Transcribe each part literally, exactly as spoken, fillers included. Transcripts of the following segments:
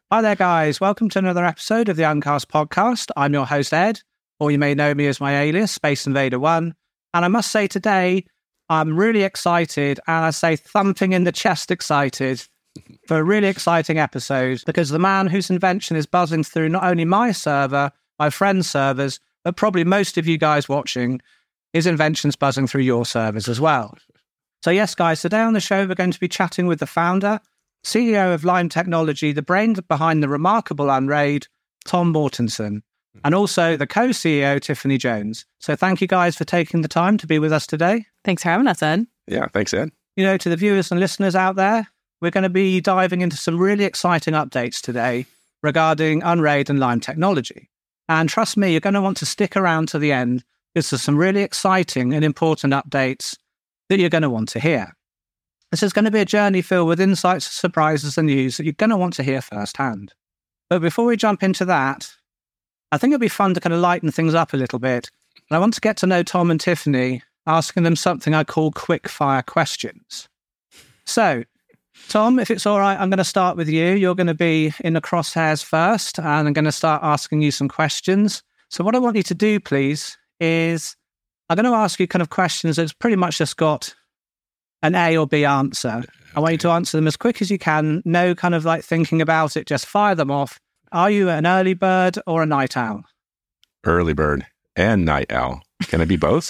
Hi there, guys. Welcome to another episode of the Uncast podcast. I'm your host, Ed, or you may know me as my alias, Space Invader one. And I must say today, I'm really excited, and I say thumping in the chest excited, for a really exciting episode, because the man whose invention is buzzing through not only my server, my friends' servers, but probably most of you guys watching, his invention's buzzing through your servers as well. So yes, guys, today on the show, we're going to be chatting with the founder, C E O of Lime Technology, the brain behind the remarkable Unraid, Tom Mortensen, and also the co-C E O, Tiffany Jones. So thank you guys for taking the time to be with us today. Thanks for having us, Ed. Yeah, thanks, Ed. You know, to the viewers and listeners out there, we're going to be diving into some really exciting updates today regarding Unraid and Lime Technology. And trust me, you're going to want to stick around to the end because there's some really exciting and important updates that you're going to want to hear. This is going to be a journey filled with insights, surprises, and news that you're going to want to hear firsthand. But before we jump into that, I think it'll be fun to kind of lighten things up a little bit. And I want to get to know Tom and Tiffany, asking them something I call quick fire questions. So, Tom, if it's all right, I'm going to start with you. You're going to be in the crosshairs first, and I'm going to start asking you some questions. So what I want you to do, please, is I'm going to ask you kind of questions that's pretty much just got an A or B answer. Okay. I want you to answer them as quick as you can. No kind of like thinking about it, just fire them off. Are you an early bird or a night owl? Early bird and night owl. Can it be both?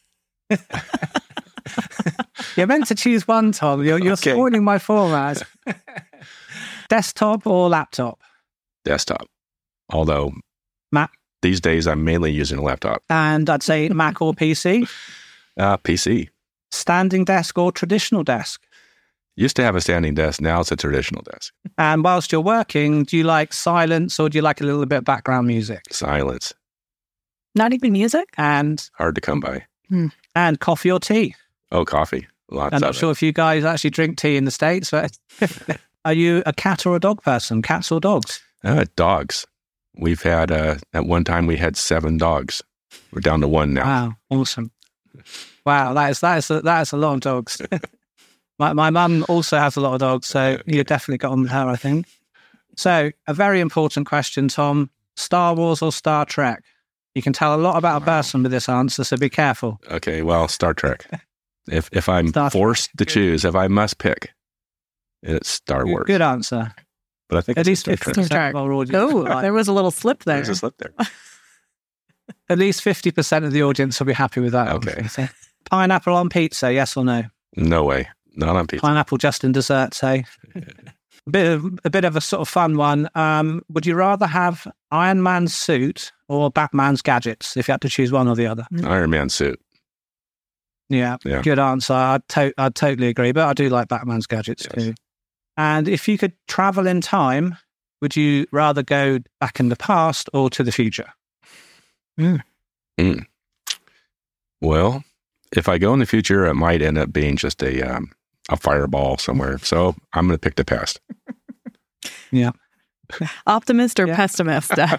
You're meant to choose one, Tom. You're, you're okay. Spoiling my format. Desktop or laptop? Desktop. Although Mac. These days I'm mainly using a laptop. And I'd say Mac or P C? Uh, P C. Standing desk or traditional desk? Used to have a standing desk. Now it's a traditional desk. And whilst you're working, do you like silence or do you like a little bit of background music? Silence. Not even music? And hard to come by. Hmm. And coffee or tea? Oh, coffee. Lots I'm not of sure it. if you guys actually drink tea in the States, but are you a cat or a dog person? Cats or dogs? Uh, dogs. We've had, uh, at one time we had seven dogs. We're down to one now. Wow, awesome. Wow, that is, that is, a, that is a lot of dogs. my my mum also has a lot of dogs, so okay. You definitely got on with her, I think. So, a very important question, Tom. Star Wars or Star Trek? You can tell a lot about a person with this answer, so be careful. Okay, well, Star Trek. If if I'm Star forced Trek. to choose, if I must pick, it's Star Wars. Good answer. But I think at it's least Star fifty Trek. percent of our audience. Oh, there was a little slip there. There's a slip there. At least fifty percent of the audience will be happy with that. Okay. Answer. Pineapple on pizza, yes or no? No way. Not on pizza. Pineapple just in dessert, say. a bit of a bit of a sort of fun one. Um, would you rather have Iron Man's suit or Batman's gadgets if you had to choose one or the other? Iron Man suit. Yeah, yeah. Good answer. I'd, to- I'd totally agree, but I do like Batman's gadgets yes. too. And if you could travel in time, would you rather go back in the past or to the future? Mm. Mm. Well, if I go in the future, it might end up being just a um, a fireball somewhere. So I'm going to pick the past. Yeah. Optimist or yeah. pessimist? uh,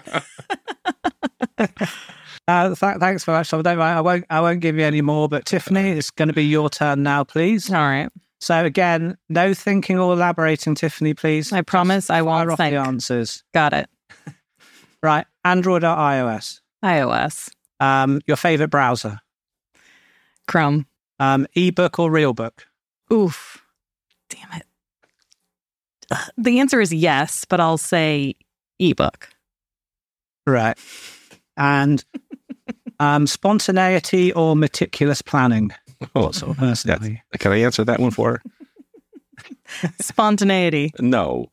th- thanks very much. I, don't, I won't. I won't give you any more. But Tiffany, it's going to be your turn now, please. All right. So again, no thinking or elaborating, Tiffany, please. I promise I won't off think. the answers. Got it. Right. Android or iOS? iOS. Um, your favorite browser? Chrome. Um, ebook or real book? Oof. Damn it. Uh, the answer is yes, but I'll say ebook. Right. And um, spontaneity or meticulous planning? Oh, what sort of person are you? Can I answer that one for her? Spontaneity. No.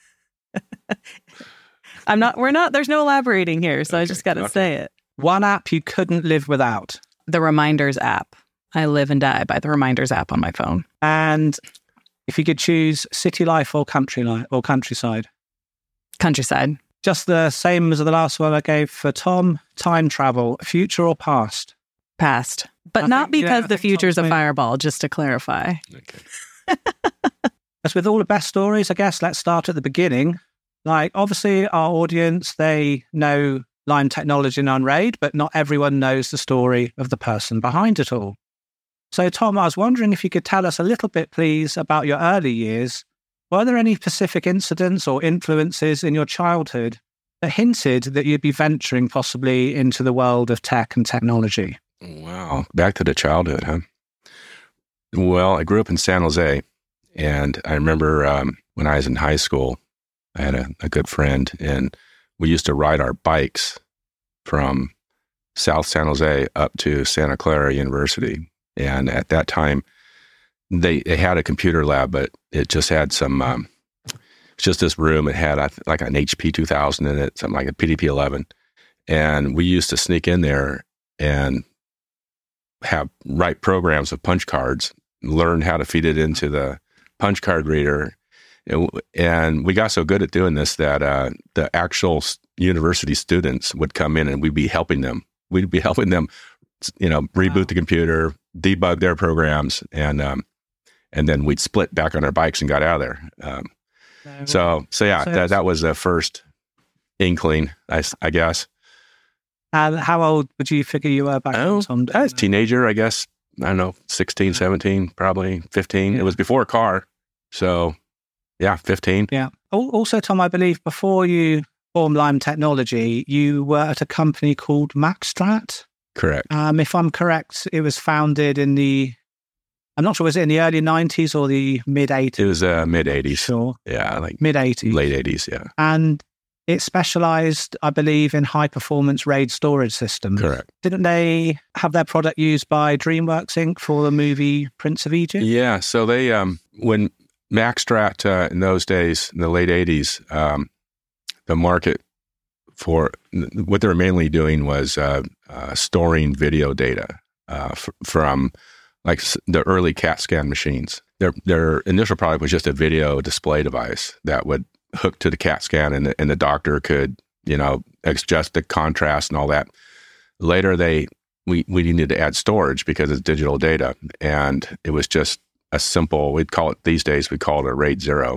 I'm not, we're not, there's no elaborating here, so okay, I just got to okay. say it. One app you couldn't live without? The Reminders app. I live and die by the Reminders app on my phone. And if you could choose city life or country life or countryside? Countryside. Just the same as the last one I gave for Tom. Time travel, future or past? Past. But I not think, because yeah, the future's a Tom's fireball, just to clarify. Okay. As with all the best stories, I guess, let's start at the beginning. Like, obviously, our audience, they know Lime Technology and Unraid, but not everyone knows the story of the person behind it all. So, Tom, I was wondering if you could tell us a little bit, please, about your early years were there any specific incidents or influences in your childhood that hinted that you'd be venturing possibly into the world of tech and technology? Wow. Back to the childhood, huh? Well, I grew up in San Jose, and I remember um, when I was in high school, I had a, a good friend, and we used to ride our bikes from South San Jose up to Santa Clara University. And at that time, they, they had a computer lab, but it just had some, um, it's just this room. It had like an H P two thousand in it, something like a P D P eleven. And we used to sneak in there and have write programs with punch cards, learn how to feed it into the punch card reader. And we got so good at doing this that uh, the actual university students would come in and we'd be helping them. We'd be helping them, you know, reboot wow. the computer, debug their programs, and um, and then we'd split back on our bikes and got out of there. Um, no, so, so yeah, so that, that was the first inkling, I, I guess. Uh, how old would you figure you were back oh, then? I was a teenager, I guess. I don't know, sixteen, seventeen, probably fifteen. Yeah. It was before a car. So, yeah, fifteen. Yeah. Also, Tom, I believe before you formed Lime Technology, you were at a company called Maxstrat. Correct. Um, if I'm correct, it was founded in the, I'm not sure, was it in the early nineties or the mid-eighties? It was uh, mid-eighties. Sure. Yeah, like mid-eighties. Late eighties, yeah. And it specialized, I believe, in high-performance RAID storage systems. Correct. Didn't they have their product used by DreamWorks Incorporated for the movie Prince of Egypt? Yeah, so they, um, when Maxstrat uh, in those days, in the late eighties, um, the market for what they were mainly doing was uh, uh, storing video data uh, f- from like the early CAT scan machines. Their their initial product was just a video display device that would hook to the CAT scan, and the, and the doctor could, you know, adjust the contrast and all that. Later, they we we needed to add storage because it's digital data, and it was just a simple. We'd call it these days. We call it a RAID zero.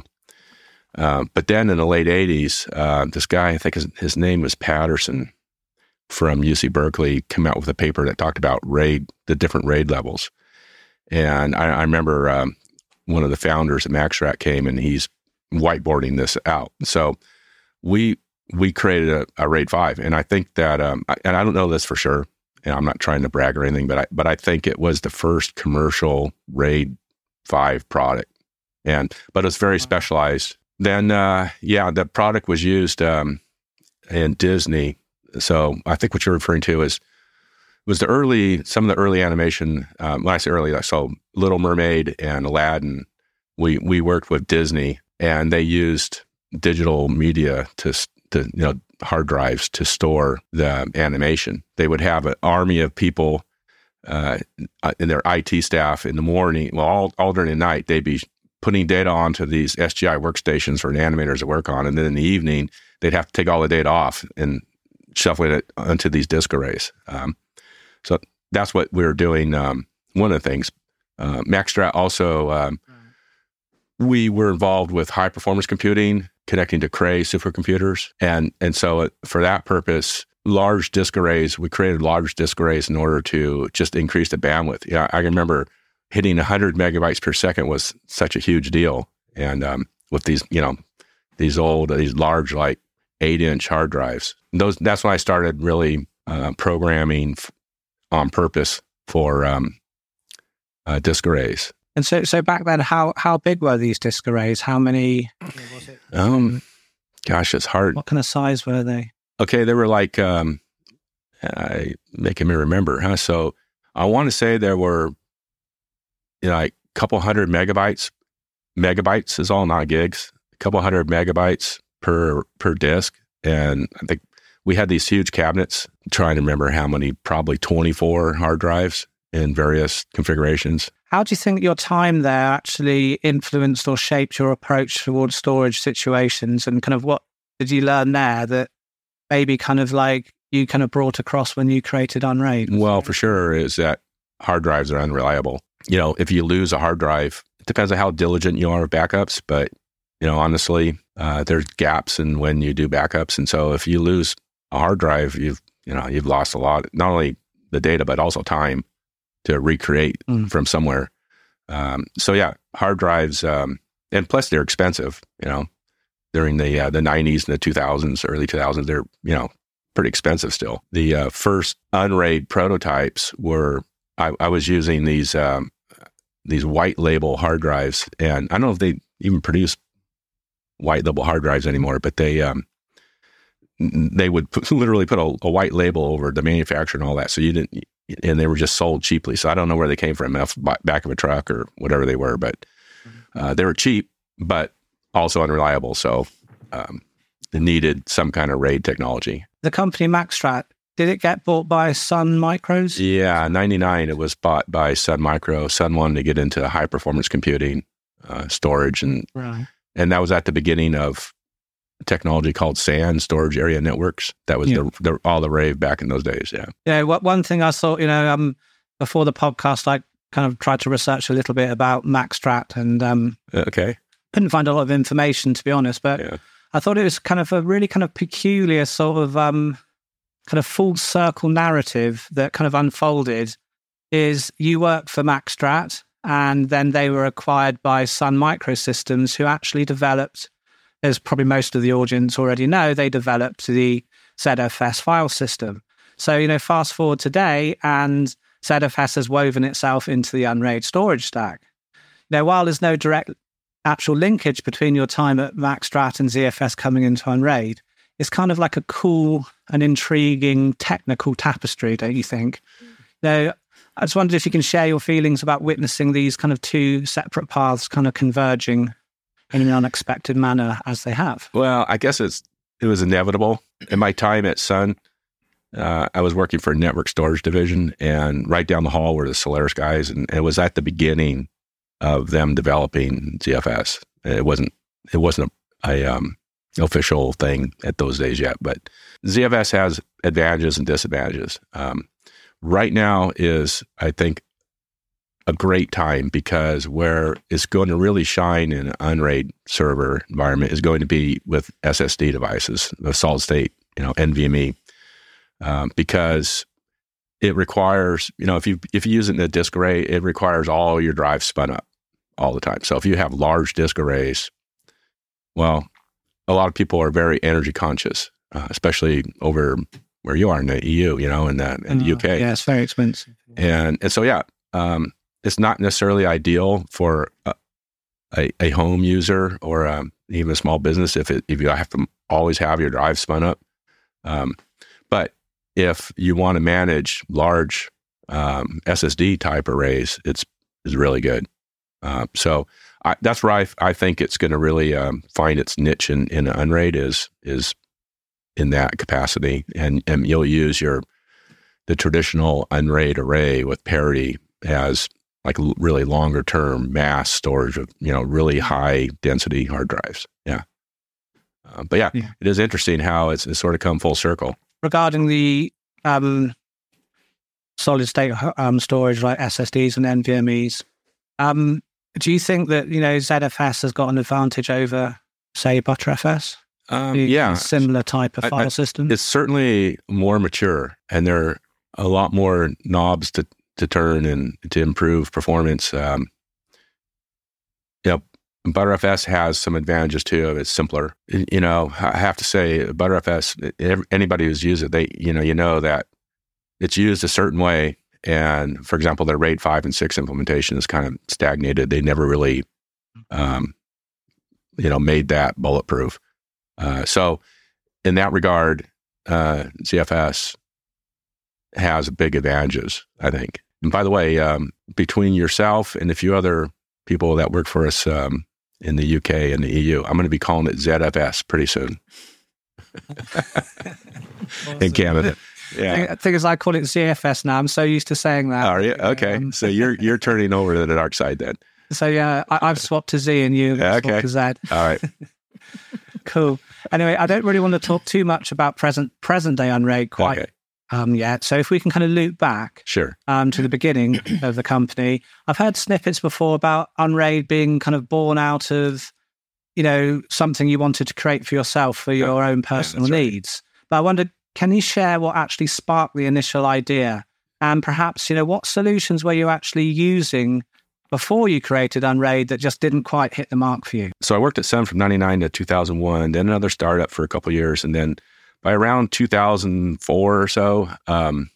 Uh, but then in the late eighties, uh, this guy, I think his, his name was Patterson from U C Berkeley, came out with a paper that talked about RAID, the different RAID levels. And I, I remember um, one of the founders of Maxstrat came and he's whiteboarding this out. So we we created a, a RAID five, and I think that, um, and I don't know this for sure, and I'm not trying to brag or anything, but I but I think it was the first commercial RAID five product, and but it's very specialized. Then, uh, yeah, the product was used um, in Disney. So I think what you're referring to is was the early, some of the early animation. Um, when I say early, I saw Little Mermaid and Aladdin. We we worked with Disney, and they used digital media to to you know hard drives to store the animation. They would have an army of people uh, in their I T staff in the morning. Well, all all during the night, they'd be putting data onto these S G I workstations for animators to work on. And then in the evening, they'd have to take all the data off and shuffle it onto these disk arrays. Um, so that's what we were doing. Um, one of the things, uh, Maxstrat also, um, we were involved with high performance computing, connecting to Cray supercomputers. And, and so it, for that purpose, large disk arrays, we created large disk arrays in order to just increase the bandwidth. Yeah, I remember hitting one hundred megabytes per second was such a huge deal. And um, with these, you know, these old, these large, like eight inch hard drives, those, that's when I started really uh, programming f- on purpose for um, uh, disk arrays. And so, so back then, how how big were these disk arrays? How many? Was it? Um, gosh, it's hard. What kind of size were they? Okay, they were like, um, I making me remember, huh? So I want to say there were, you know, like a couple hundred megabytes. Megabytes is all, not gigs. A couple hundred megabytes per per disk, and I think we had these huge cabinets. I'm trying to remember how many, probably twenty-four hard drives in various configurations. How do you think your time there actually influenced or shaped your approach towards storage situations, and kind of what did you learn there that maybe kind of like you kind of brought across when you created Unraid? Well, for sure is that hard drives are unreliable. You know, if you lose a hard drive, it depends on how diligent you are with backups, but, you know, honestly, uh, there's gaps in when you do backups. And so if you lose a hard drive, you've, you know, you've lost a lot, not only the data, but also time to recreate mm. from somewhere. Um, so yeah, hard drives, um, and plus they're expensive. You know, during the uh, the nineties and the two thousands, early two thousands, they're you know pretty expensive still. The uh, first Unraid prototypes were I, I was using these um, these white label hard drives, and I don't know if they even produce white label hard drives anymore, but they um, they would put, literally put a, a white label over the manufacturer and all that, so you didn't. And they were just sold cheaply. So I don't know where they came from, off the back of a truck or whatever they were, but uh, they were cheap, but also unreliable. So um, it needed some kind of RAID technology. The company Maxstrat, did it get bought by Sun Micros? Yeah, in ninety-nine, it was bought by Sun Micro. Sun wanted to get into high performance computing, uh, storage, and right. and that was at the beginning of technology called S A N, Storage Area Networks. That was yeah. the, the all the rave back in those days. Yeah. Yeah. What one thing I thought, you know, um, before the podcast, I kind of tried to research a little bit about Maxstrat, and um, okay, couldn't find a lot of information, to be honest. But yeah. I thought it was kind of a really kind of peculiar sort of um, kind of full circle narrative that kind of unfolded. Is you worked for Maxstrat, and then they were acquired by Sun Microsystems, who actually developed, as probably most of the audience already know, they developed the Z F S file system. So, you know, fast forward today, and Z F S has woven itself into the Unraid storage stack. Now, while there's no direct actual linkage between your time at Maxstrat and Z F S coming into Unraid, it's kind of like a cool and intriguing technical tapestry, don't you think? Now, I just wondered if you can share your feelings about witnessing these kind of two separate paths kind of converging in an unexpected manner as they have. Well, I guess it's it was inevitable. In my time at Sun, uh, I was working for a network storage division, and right down the hall were the Solaris guys, and it was at the beginning of them developing Z F S. It wasn't it wasn't a, a um, official thing at those days yet, but Z F S has advantages and disadvantages. Um, right now is, I think, a great time, because where it's going to really shine in an Unraid server environment is going to be with S S D devices, the solid state, you know, NVMe, um, because it requires, you know, if you if you use it in a disk array, it requires all your drives spun up all the time. So if you have large disk arrays, well, a lot of people are very energy conscious, uh, especially over where you are in the E U, you know, in the, in the uh, U K. Yeah, it's very expensive. And and so, yeah, um, it's not necessarily ideal for a, a, a home user or um, even a small business if it, if you have to always have your drive spun up. Um, but if you want to manage large um, S S D type arrays, it's is really good. Uh, so I, that's where I, I think it's going to really um, find its niche in, in Unraid is is in that capacity, and and you'll use your the traditional Unraid array with parity as like really longer term mass storage of, you know, really high density hard drives. Yeah. Uh, but yeah, yeah, it is interesting how it's, it's sort of come full circle. Regarding the um, solid state um, storage like S S Ds and NVMe's, um, do you think that, you know, Z F S has got an advantage over, say, Btrfs? Um, yeah. Similar type of I, file I, system? It's certainly more mature, and there are a lot more knobs to to turn and to improve performance. Um, you know, Btrfs has some advantages too. It's simpler. You know, I have to say, Btrfs, anybody who's used it, they, you know, you know that it's used a certain way. And for example, their RAID five and six implementation is kind of stagnated. They never really, um, you know, made that bulletproof. Uh, so in that regard, uh, Z F S has big advantages, I think. And by the way, um, between yourself and a few other people that work for us um, in the U K and the E U, I'm going to be calling it Z F S pretty soon. Awesome. In Canada. Yeah. I think as I call it Z F S now. I'm so used to saying that. Are you? Okay. Um, so you're you're turning over to the dark side then. So yeah, I, I've swapped to Z and you okay. swapped to Z. All right. Cool. Anyway, I don't really want to talk too much about present present day Unraid quite okay. um, yet. So if we can kind of loop back sure. um, to the beginning of the company, I've heard snippets before about Unraid being kind of born out of, you know, something you wanted to create for yourself for your own personal yeah, needs. Right. But I wondered, can you share what actually sparked the initial idea? And perhaps, you know, what solutions were you actually using before you created Unraid that just didn't quite hit the mark for you? So I worked at Sun from ninety-nine to two thousand one, then another startup for a couple of years. And then by around two thousand four or so, um,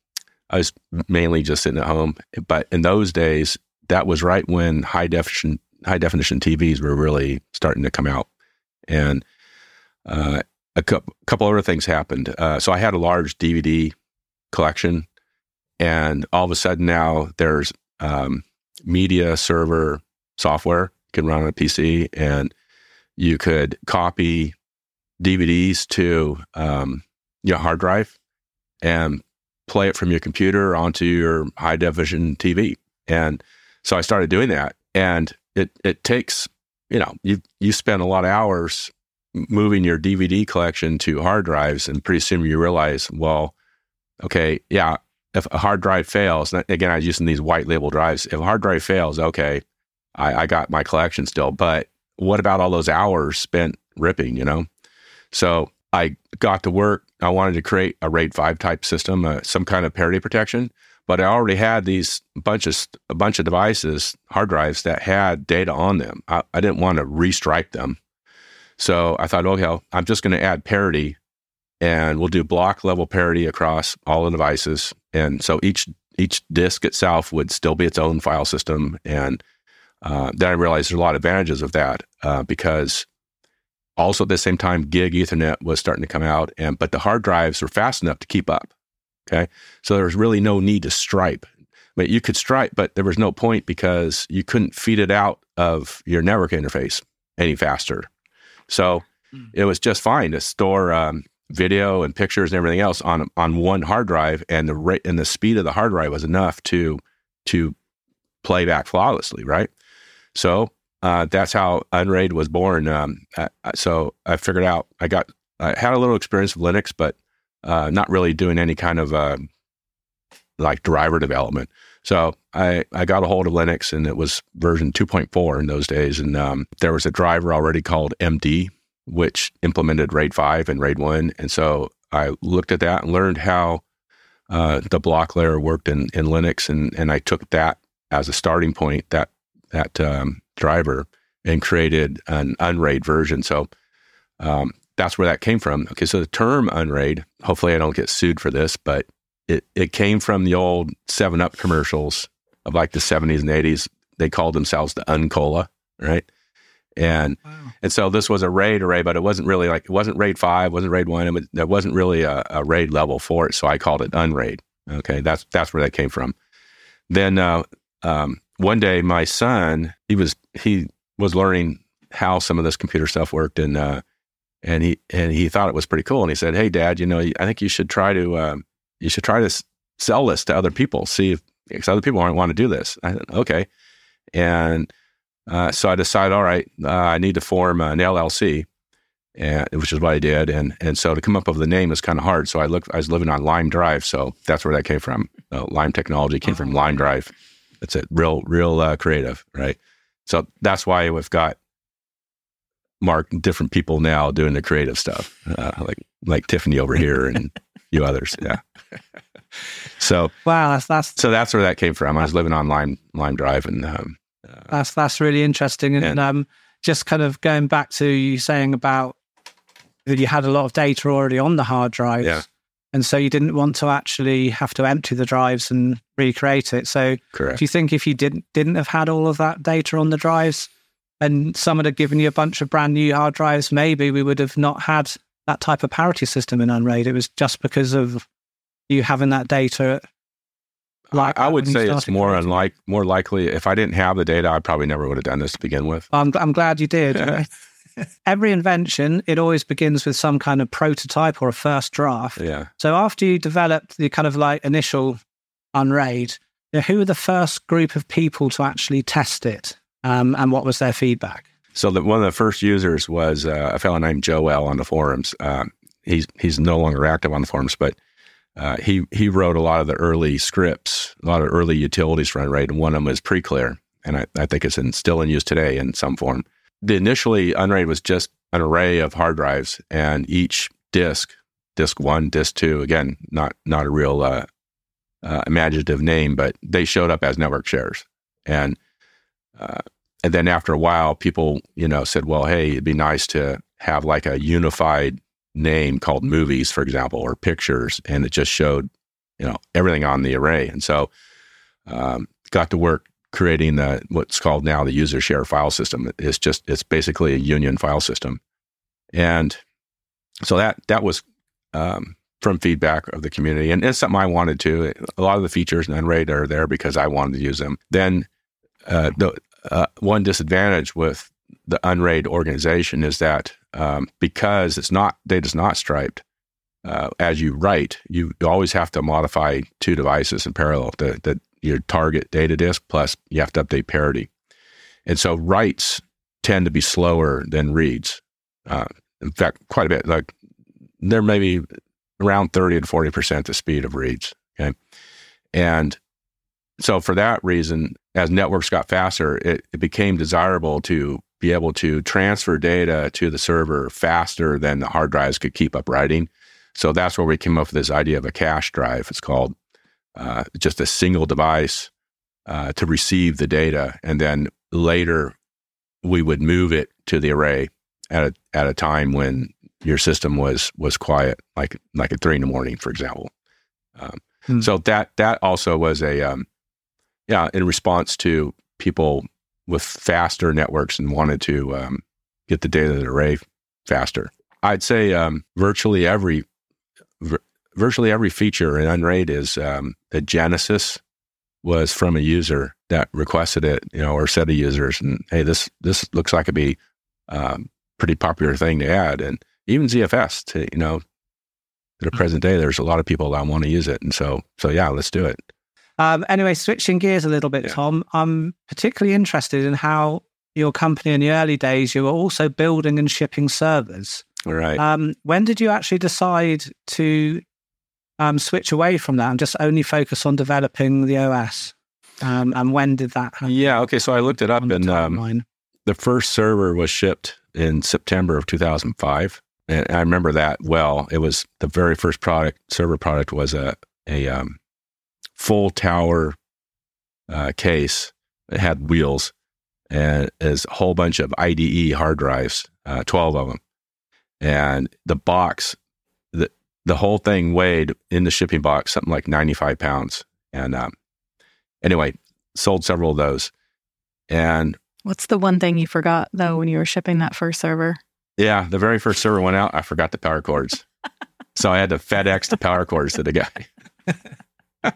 I was mainly just sitting at home. But in those days, that was right when high definition high definition T Vs were really starting to come out. And uh, a cu- couple other things happened. Uh, so I had a large D V D collection, and all of a sudden now there's um, media server software you can run on a P C, and you could copy D V Ds to um, your hard drive and play it from your computer onto your high definition T V. And so I started doing that, and it it takes, you know, you you spend a lot of hours moving your D V D collection to hard drives, and pretty soon you realize, well, okay, yeah, if a hard drive fails, again, I was using these white label drives. If a hard drive fails, okay, I, I got my collection still, but what about all those hours spent ripping, you know? So I got to work. I wanted to create a RAID five type system, uh, some kind of parity protection, but I already had these bunch of, a bunch of devices, hard drives that had data on them. I, I didn't want to restripe them. So I thought, okay, I'm just going to add parity, and we'll do block level parity across all the devices. And so each each disk itself would still be its own file system. And uh, then I realized there's a lot of advantages of that uh, because also at the same time, gig Ethernet was starting to come out, and but the hard drives were fast enough to keep up. Okay, so there was really no need to stripe. But you could stripe, but there was no point because you couldn't feed it out of your network interface any faster. So mm. it was just fine to store um, video and pictures and everything else on on one hard drive, and the rate and the speed of the hard drive was enough to to play back flawlessly, right? So uh, that's how Unraid was born. Um, uh, so I figured out I got I had a little experience with Linux, but uh, not really doing any kind of uh, like driver development. So I, I got a hold of Linux, and it was version two point four in those days. And um, there was a driver already called M D, which implemented RAID five and RAID one. And so I looked at that and learned how uh, the block layer worked in, in Linux. And, and I took that as a starting point, that, that um, driver, and created an Unraid version. So um, that's where that came from. Okay, so the term Unraid, hopefully I don't get sued for this, but It it came from the old seven up commercials of like the seventies and eighties. They called themselves the Uncola, right? And wow. and so this was a RAID array, but it wasn't really like, it wasn't RAID five, wasn't RAID one. It, there wasn't really a, a RAID level for it, so I called it Unraid. Okay, that's that's where that came from. Then uh, um, one day, my son, he was he was learning how some of this computer stuff worked, and uh, and he and he thought it was pretty cool. And he said, "Hey, Dad, you know, I think you should try to." Um, you should try to s- sell this to other people, see if, because other people aren't want to do this. I said, okay. And uh, so I decided, all right, uh, I need to form an L L C, and which is what I did. And and so to come up with the name is kind of hard. So I looked, I was living on Lime Drive. So that's where that came from. Uh, Lime technology came oh. from Lime Drive. It's a real, real uh, creative, right? So that's why we've got Mark, different people now doing the creative stuff, uh, like like Tiffany over here and you others, yeah. So wow, that's that's so that's where that came from. I was living on Lime Lime Drive, and um, uh, that's that's really interesting. And, and um, just kind of going back to you saying about that you had a lot of data already on the hard drives, yeah. and so you didn't want to actually have to empty the drives and recreate it. So, correct. Do you think if you didn't didn't have had all of that data on the drives, and someone had given you a bunch of brand new hard drives, maybe we would have not had that type of parity system in Unraid? It was just because of you having that data. Like I, I would say it's more unlike, more likely if I didn't have the data, I probably never would have done this to begin with. I'm, I'm glad you did. Every invention, it always begins with some kind of prototype or a first draft. Yeah. So after you developed the kind of like initial Unraid, you know, who were the first group of people to actually test it, um, and what was their feedback? So the, one of the first users was uh, a fellow named Joel on the forums. Uh, he's he's no longer active on the forums, but uh, he he wrote a lot of the early scripts, a lot of early utilities for Unraid, and one of them is Preclear, and I, I think it's in, still in use today in some form. The initially, Unraid was just an array of hard drives, and each disk, disk one, disk two, again, not not a real uh, uh, imaginative name, but they showed up as network shares. And uh, and then after a while, people, you know, said, well, hey, it'd be nice to have like a unified name called movies, for example, or pictures. And it just showed, you know, everything on the array. And so um, got to work creating the, what's called now the user share file system. It's just, it's basically a union file system. And so that, that was um, from feedback of the community. And it's something I wanted to. A lot of the features in Unraid are there because I wanted to use them. Then uh, the uh, one disadvantage with the Unraid organization is that um, because it's not, data's not striped, uh, as you write, you always have to modify two devices in parallel, the, the, your target data disk, plus you have to update parity. And so writes tend to be slower than reads. Uh, in fact, quite a bit. Like there may be around thirty to forty percent the speed of reads. Okay. And so for that reason, as networks got faster, it, it became desirable to be able to transfer data to the server faster than the hard drives could keep up writing. So that's where we came up with this idea of a cache drive. It's called uh, just a single device uh, to receive the data. And then later we would move it to the array at a, at a time when your system was was quiet, like like at three in the morning, for example. Um, hmm. So that that also was a um, yeah in response to people with faster networks and wanted to um, get the data to the array faster. I'd say um, virtually every vir- virtually every feature in Unraid is um, the genesis was from a user that requested it, you know, or a set of users, and hey, this this looks like it'd be um, pretty popular thing to add. And even Z F S, to, you know, to the present day, there's a lot of people that want to use it. And so, so yeah, let's do it. Um, anyway, switching gears a little bit, Yeah. Tom, I'm particularly interested in how your company in the early days, you were also building and shipping servers. All right. Um, when did you actually decide to um, switch away from that and just only focus on developing the O S? Um, and when did that happen? Yeah. Okay. So I looked it up, on the and um, timeline? the first server was shipped in September of two thousand five. And I remember that well. It was the very first product, server product was a, a um, full tower uh, case. It had wheels and is a whole bunch of I D E hard drives, uh, twelve of them. And the box, the, the whole thing weighed in the shipping box, something like ninety-five pounds. And um, anyway, sold several of those. And What's the one thing you forgot, though, when you were shipping that first server? yeah, the very first server went out, I forgot the power cords. So I had to FedEx the power cords to the guy.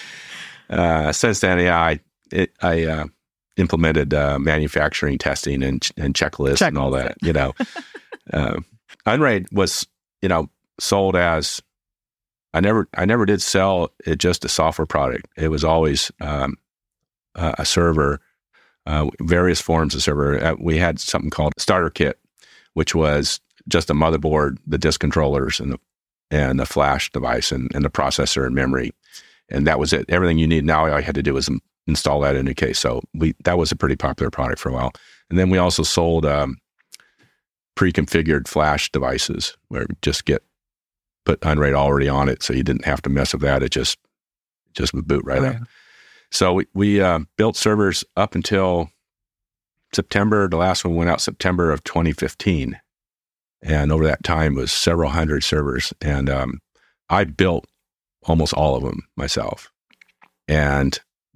uh, since then, yeah, I, it, I uh, implemented uh, manufacturing testing and, and checklists Checklist. and all that, you know. uh, Unraid was, you know, sold as, I never, I never did sell it just a software product. It was always um, a, a server, uh, various forms of server. Uh, we had something called Starter Kit, which was just a motherboard, the disk controllers, and the and the flash device, and, and the processor and memory, and that was it. Everything you need now, all I had to do was in, install that in a case. So we that was a pretty popular product for a while. And then we also sold um, pre-configured flash devices, where you just get put Unraid already on it, so you didn't have to mess with that. It just just would boot right Oh, up. yeah. So we we uh, built servers up until September. The last one went out September of twenty fifteen. And over that time was several hundred servers. And um, I built almost all of them myself. And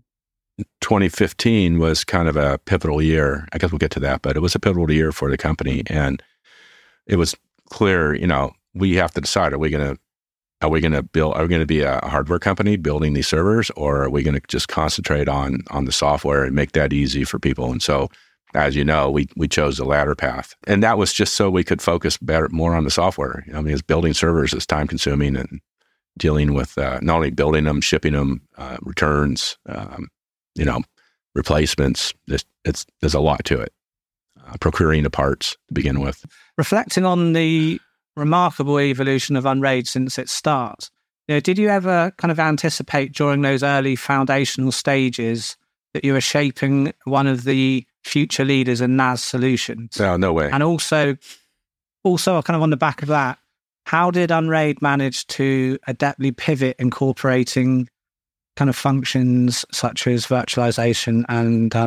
twenty fifteen was kind of a pivotal year. I guess we'll get to that, but it was a pivotal year for the company. And it was clear, you know, we have to decide, are we going to, are we going to build, are we going to be a hardware company building these servers, or are we going to just concentrate on, on the software and make that easy for people? And so, as you know, we we chose the latter path, and that was just so we could focus better, more on the software. I mean, it's building servers is time consuming, and dealing with uh, not only building them, shipping them, uh, returns, um, you know, replacements. It's, it's there's a lot to it. Uh, procuring the parts to begin with. Reflecting on the remarkable evolution of Unraid since its start, you know, did you ever kind of anticipate during those early foundational stages that you were shaping one of the future leaders in N A S solutions? No, no way. And also, also kind of on the back of that, how did Unraid manage to adeptly pivot, incorporating kind of functions such as virtualization and um,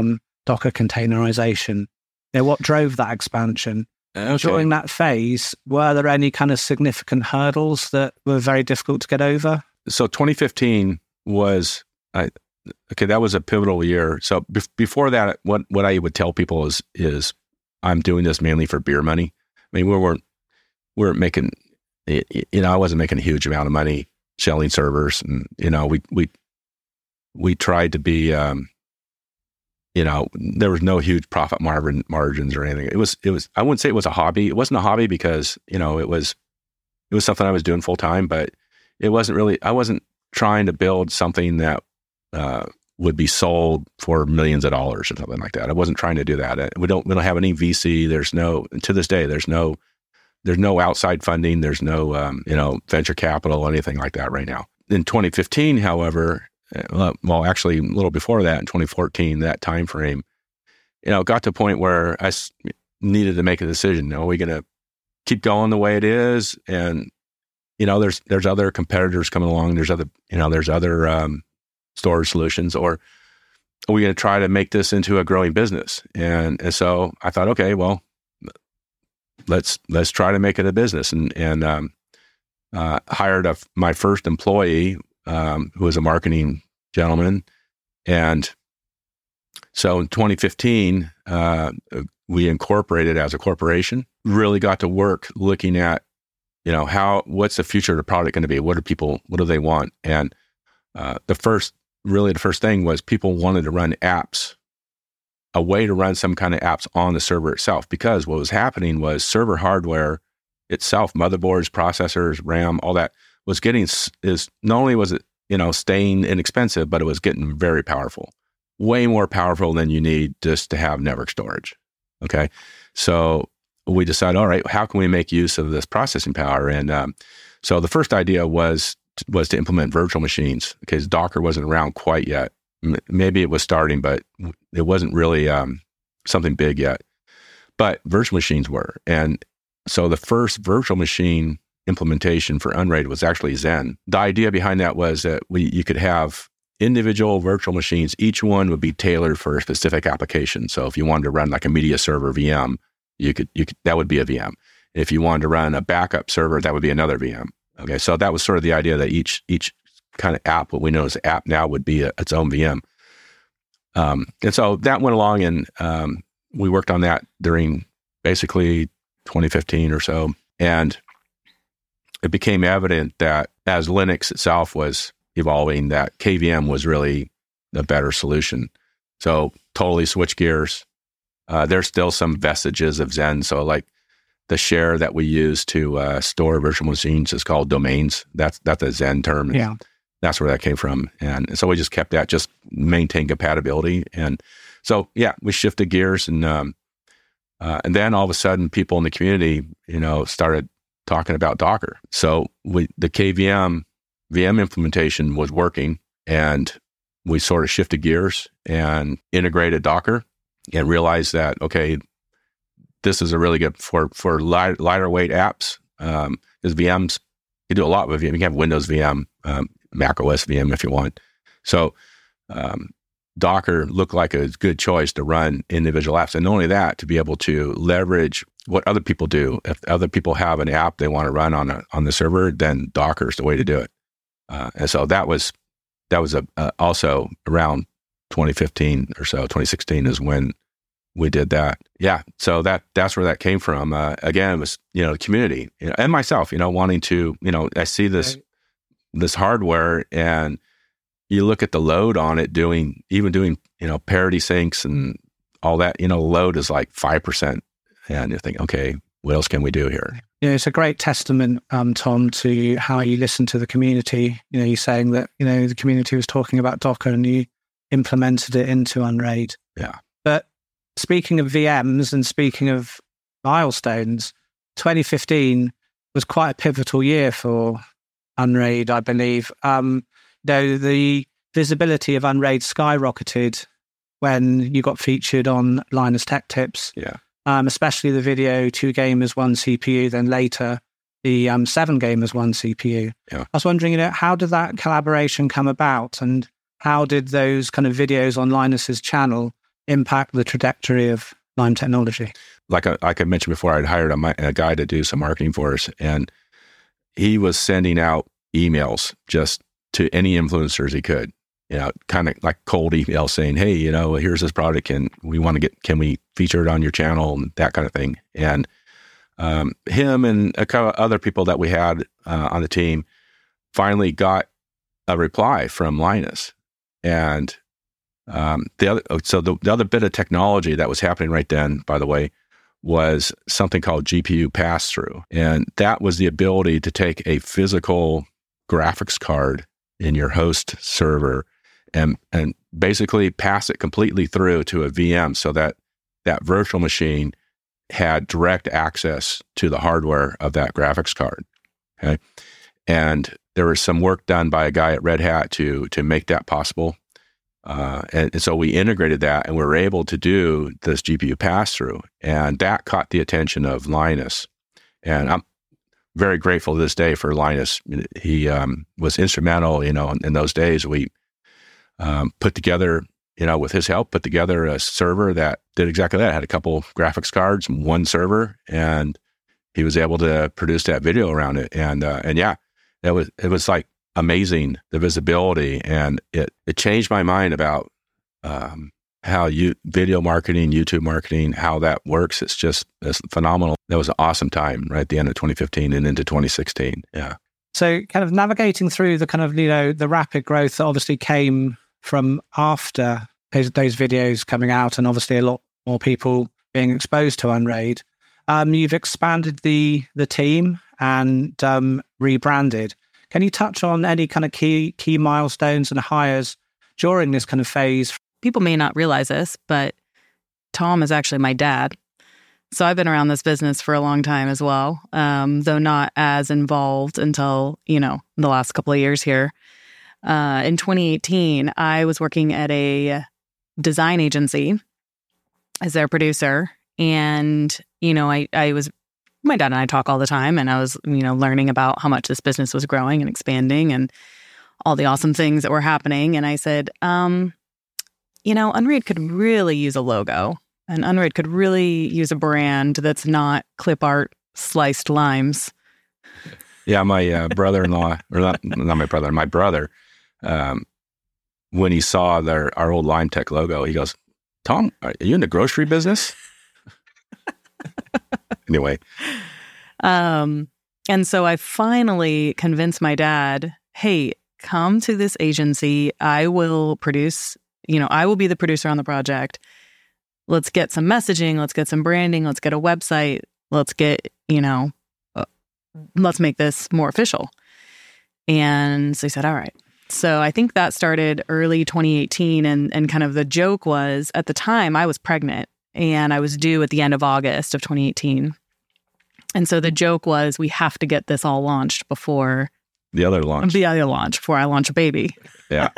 Docker containerization? You know, what drove that expansion? Okay. During that phase, were there any kind of significant hurdles that were very difficult to get over? So twenty fifteen was, I, okay, that was a pivotal year. So be- before that, what, what I would tell people is, is I'm doing this mainly for beer money. I mean, we weren't, we weren't making, you know, I wasn't making a huge amount of money selling servers. And, you know, we, we, we tried to be, um, you know, there was no huge profit margin margins or anything. It was, it was, I wouldn't say it was a hobby. It wasn't a hobby because, you know, it was, it was something I was doing full time, but it wasn't really, I wasn't trying to build something that uh, would be sold for millions of dollars or something like that. I wasn't trying to do that. We don't, we don't have any V C. There's no, to this day, there's no, there's no outside funding. There's no, um, you know, venture capital, anything like that right now. In twenty fifteen, however, well, actually a little before that, in twenty fourteen, that time frame, you know, got to a point where I needed to make a decision. Are we going to keep going the way it is? And, you know, there's there's other competitors coming along. There's other, you know, there's other um, storage solutions. Or are we going to try to make this into a growing business? And and so I thought, okay, well, let's let's try to make it a business. And and um, uh, hired a, my first employee. Um, who was a marketing gentleman. And so in twenty fifteen, uh, we incorporated as a corporation, really got to work looking at, you know, how, what's the future of the product going to be? What do people, what do they want? And uh, the first, really the first thing was people wanted to run apps, a way to run some kind of apps on the server itself, because what was happening was server hardware itself, motherboards, processors, RAM, all that, was getting, is not only was it, you know, staying inexpensive, but it was getting very powerful, way more powerful than you need just to have network storage. Okay. So we decided, all right, how can we make use of this processing power? And um, so the first idea was, was to implement virtual machines, because Docker wasn't around quite yet. M- maybe it was starting, but it wasn't really um, something big yet. But virtual machines were. And so the first virtual machine implementation for Unraid was actually Xen. The idea behind that was that we you could have individual virtual machines. Each one would be tailored for a specific application. So if you wanted to run like a media server V M, you could you could that would be a V M. If you wanted to run a backup server, that would be another V M. Okay, so that was sort of the idea that each each kind of app, what we know as app now, would be a, its own V M. Um, and so that went along, and um, we worked on that during basically twenty fifteen or so, and it became evident that as Linux itself was evolving, that K V M was really the better solution. So totally switch gears. Uh, there's still some vestiges of Xen. So like the share that we use to uh, store virtual machines is called domains. That's that's a Xen term. Yeah. That's where that came from. And so we just kept that, just maintain compatibility. And so, yeah, we shifted gears, and um, uh, and then all of a sudden people in the community, you know, started talking about Docker. So we, the K V M V M implementation was working, and we sort of shifted gears and integrated Docker and realized that, okay, this is a really good for, for light, lighter weight apps. Um, because V Ms, you do a lot with V M. You can have Windows V M, um, Mac O S V M if you want. So um, Docker looked like a good choice to run individual apps. And not only that, to be able to leverage what other people do. If other people have an app they want to run on a, on the server, then Docker is the way to do it. Uh, and so that was that was a, uh, also around twenty fifteen or so, twenty sixteen is when we did that. Yeah, so that that's where that came from. Uh, again, it was, you know, the community, you know, and myself, you know, wanting to, you know, I see this right. this hardware, and you look at the load on it, doing even doing, you know, parity syncs and all that. You know, load is like five percent, and you think, okay, what else can we do here? Yeah, it's a great testament, um, Tom, to how you listen to the community. You know, you're saying that, you know, the community was talking about Docker and you implemented it into Unraid. Yeah. But speaking of V Ms and speaking of milestones, twenty fifteen was quite a pivotal year for Unraid, I believe. Um, though the visibility of Unraid skyrocketed when you got featured on Linus Tech Tips. Yeah. Um, especially the video, two gamers, one C P U, then later the um, seven gamers, one C P U. Yeah. I was wondering, you know, how did that collaboration come about, and how did those kind of videos on Linus's channel impact the trajectory of Lime Technology? Like I, like I mentioned before, I'd hired a, a guy to do some marketing for us, and he was sending out emails just to any influencers he could, you know, kind of like cold emails saying, hey, you know, here's this product and we want to get, can we feature it on your channel and that kind of thing. And um, him and a couple other people that we had uh, on the team finally got a reply from Linus. And um, the other, so the, the other bit of technology that was happening right then, by the way, was something called G P U pass-through. And that was the ability to take a physical graphics card in your host server and and basically pass it completely through to a V M so that that virtual machine had direct access to the hardware of that graphics card. Okay. And there was some work done by a guy at Red Hat to to make that possible. Uh, and, and so we integrated that and we were able to do this G P U pass-through, and that caught the attention of Linus. And I'm very grateful to this day for Linus. He um, was instrumental, you know, in, in those days. We um, put together, you know, with his help, put together a server that did exactly that. Had a couple graphics cards, one server, and he was able to produce that video around it. And uh, and yeah, it was it was like amazing, the visibility, and it it changed my mind about um, how you video marketing, YouTube marketing, how that works. It's just it's phenomenal. That was an awesome time right at the end of twenty fifteen and into twenty sixteen. Yeah. So kind of navigating through the kind of, you know, the rapid growth that obviously came from after those, those videos coming out, and obviously a lot more people being exposed to Unraid. Um, you've expanded the the team and um, rebranded. Can you touch on any kind of key key milestones and hires during this kind of phase? People may not realize this, but Tom is actually my dad. So I've been around this business for a long time as well, um, though not as involved until, you know, the last couple of years here. Uh, in twenty eighteen, I was working at a design agency as their producer. And, you know, I, I was, my dad and I talk all the time, and I was, you know, learning about how much this business was growing and expanding and all the awesome things that were happening. And I said, um, you know, Unraid could really use a logo, and Unraid could really use a brand that's not clip art sliced limes. Yeah, my uh, brother-in-law, or not, not my brother, my brother, um, when he saw their our old Lime Tech logo, he goes, Tom, are you in the grocery business? Anyway. Um, and so I finally convinced my dad, hey, come to this agency. I will produce, you know, I will be the producer on the project. Let's get some messaging. Let's get some branding. Let's get a website. Let's get, you know, uh, let's make this more official. And so he said, all right. So I think that started early twenty eighteen. And, and kind of the joke was, at the time I was pregnant and I was due at the end of August of twenty eighteen. And so the joke was, we have to get this all launched before the other launch, the other launch before I launch a baby. Yeah.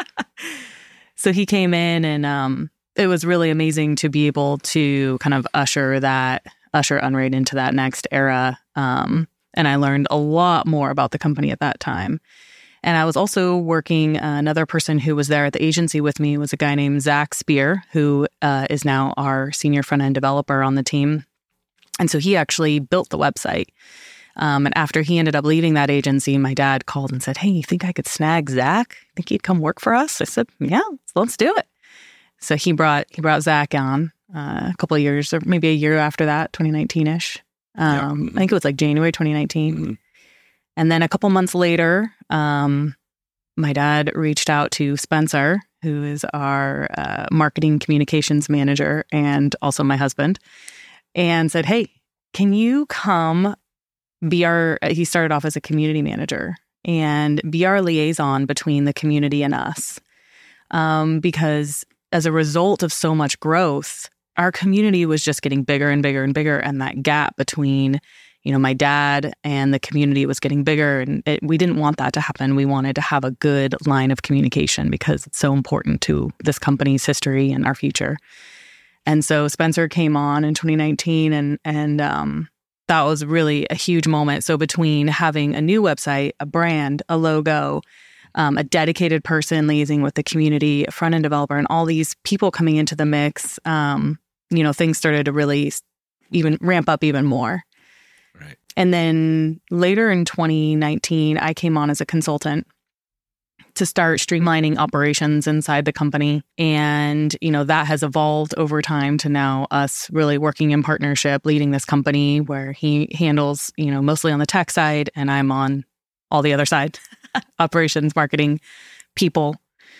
So he came in, and um, it was really amazing to be able to kind of usher that, usher Unraid into that next era. Um, and I learned a lot more about the company at that time. And I was also working, uh, another person who was there at the agency with me was a guy named Zach Spear, who uh, is now our senior front-end developer on the team. And so he actually built the website. Um, and after he ended up leaving that agency, my dad called and said, hey, you think I could snag Zach? Think he'd come work for us? I said, yeah, let's do it. So he brought he brought Zach on uh, a couple of years, or maybe a year after that, twenty nineteen-ish. Um, yeah. I think it was like January twenty nineteen. Mm-hmm. And then a couple months later, um, my dad reached out to Spencer, who is our uh, marketing communications manager and also my husband, and said, hey, can you come be our, he started off as a community manager, and be our liaison between the community and us. Um, because as a result of so much growth, our community was just getting bigger and bigger and bigger. And that gap between, you know, my dad and the community was getting bigger. And it, we didn't want that to happen. We wanted to have a good line of communication because it's so important to this company's history and our future. And so Spencer came on in twenty nineteen, and, and, um, that was really a huge moment. So between having a new website, a brand, a logo, um, a dedicated person liaising with the community, a front-end developer, and all these people coming into the mix, um, you know, things started to really even ramp up even more. Right. And then later in twenty nineteen, I came on as a consultant to start streamlining operations inside the company. And, you know, that has evolved over time to now us really working in partnership, leading this company where he handles, you know, mostly on the tech side and I'm on all the other side, operations, marketing, people.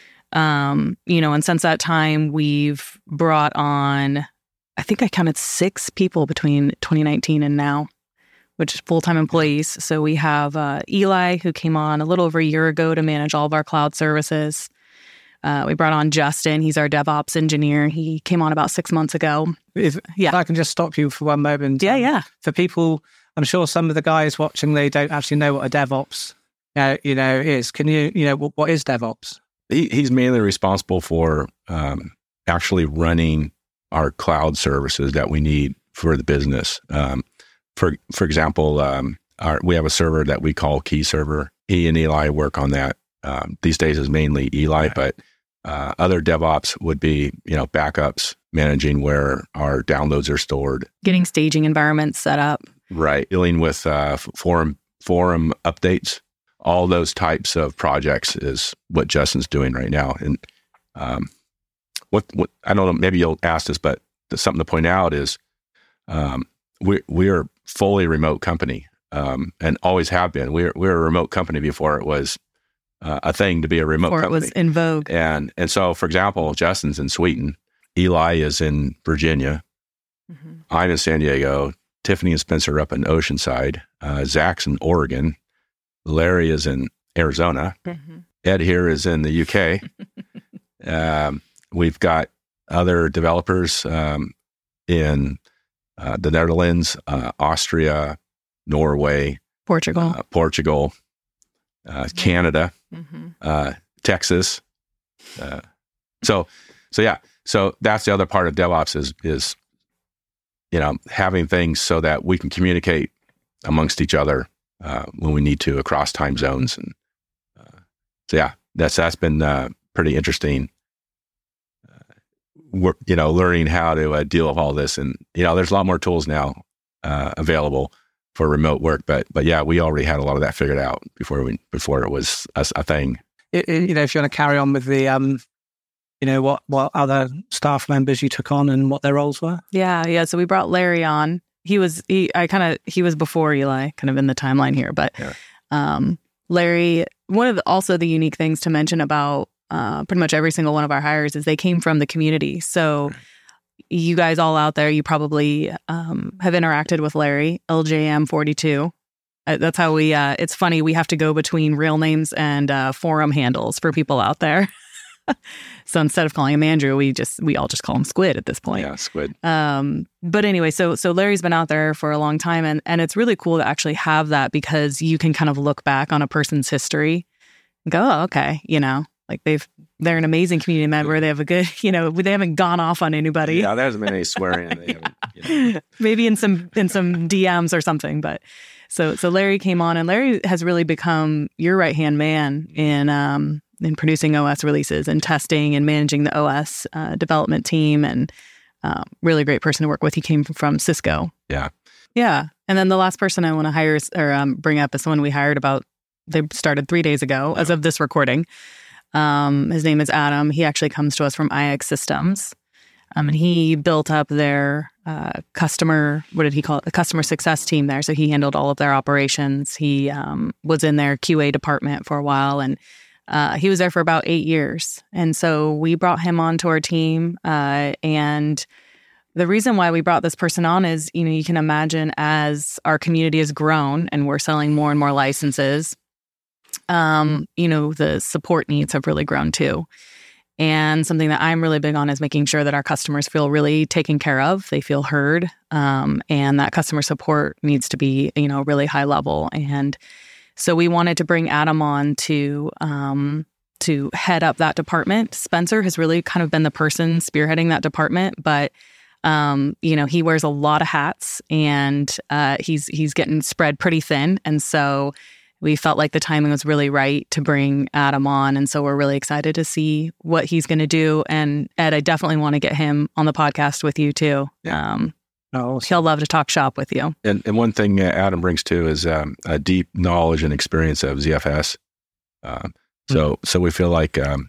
Um, you know, and since that time, we've brought on, I think I counted six people between twenty nineteen and now, which is full-time employees. So we have uh, Eli, who came on a little over a year ago to manage all of our cloud services. Uh, we brought on Justin. He's our DevOps engineer. He came on about six months ago. If, yeah. if I can just stop you for one moment. Yeah, um, yeah. For people, I'm sure some of the guys watching, they don't actually know what a DevOps uh, you know, is. Can you, you know, what, what is DevOps? He, he's mainly responsible for um, actually running our cloud services that we need for the business. Um, For for example, um, our, we have a server that we call Key Server. He and Eli work on that. Um, these days is mainly Eli, Right. but uh, other DevOps would be, you know, backups, managing where our downloads are stored. Getting staging environments set up. Right. Dealing with uh, forum forum updates. All those types of projects is what Justin's doing right now. And um, what what I don't know, maybe you'll ask this, but something to point out is um, we we are fully remote company, um, and always have been. We're we're a remote company before it was uh, a thing to be a remote Before company. it was in vogue. And and so, for example, Justin's in Sweden, Eli is in Virginia, Mm-hmm. I'm in San Diego, Tiffany and Spencer are up in Oceanside, uh, Zach's in Oregon, Larry is in Arizona, Mm-hmm. Ed here is in the U K. um, we've got other developers um, in uh, the Netherlands, uh, Austria, Norway, Portugal. uh, Portugal, uh, Canada, Mm-hmm. uh, Texas. Uh, so, so yeah, so that's the other part of DevOps is is you know having things so that we can communicate amongst each other uh, when we need to across time zones, and uh, so yeah, that's that's been uh, pretty interesting. Uh, we're, you know, learning how to uh, deal with all this, and you know, there's a lot more tools now uh, available for remote work, but but yeah, we already had a lot of that figured out before we before it was a, a thing. It, it, you know, if you want to carry on with the, um, you know, what what other staff members you took on and what their roles were. Yeah, yeah. So we brought Larry on. He was he I kind of he was before Eli, kind of in the timeline here, but Yeah. um, Larry. One of the, also the unique things to mention about uh, pretty much every single one of our hires is they came from the community. So. Right. You guys all out there, you probably um, have interacted with Larry, L J M forty-two. Uh, that's how we, uh, it's funny, we have to go between real names and uh, forum handles for people out there. So instead of calling him Andrew, we just, we all just call him Squid at this point. Yeah, Squid. Um, but anyway, so so Larry's been out there for a long time, and, and it's really cool to actually have that because you can kind of look back on a person's history and go, oh, okay, you know, like they've, they're an amazing community member. They have a good, you know, they haven't gone off on anybody. Yeah, there hasn't been any swearing. They haven't, you know. Maybe in some in some D Ms or something. But so so Larry came on, and Larry has really become your right hand man in um, in producing O S releases and testing and managing the O S uh, development team, and um, really great person to work with. He came from, from Cisco. Yeah, yeah. And then the last person I want to hire is, or um, bring up is someone we hired about. They started three days ago, as of this recording. Um, his name is Adam. He actually comes to us from I X Systems. Um, and he built up their uh, customer, what did he call it? The customer success team there. So he handled all of their operations. He um, was in their Q A department for a while, and uh, he was there for about eight years. And so we brought him onto our team. Uh, and the reason why we brought this person on is, you know, you can imagine as our community has grown and we're selling more and more licenses, Um, you know, the support needs have really grown too. And something that I'm really big on is making sure that our customers feel really taken care of. They feel heard. Um, and that customer support needs to be, you know, really high level. And so we wanted to bring Adam on to, um, to head up that department. Spencer has really kind of been the person spearheading that department, but um, you know, he wears a lot of hats, and uh, he's, he's getting spread pretty thin. And so we felt like the timing was really right to bring Adam on. And so we're really excited to see what he's going to do. And Ed, I definitely want to get him on the podcast with you too. Yeah. Um, Oh, he'll love to talk shop with you. And, and one thing Adam brings too is um, a deep knowledge and experience of Z F S. Uh, so, mm-hmm. so we feel like, um,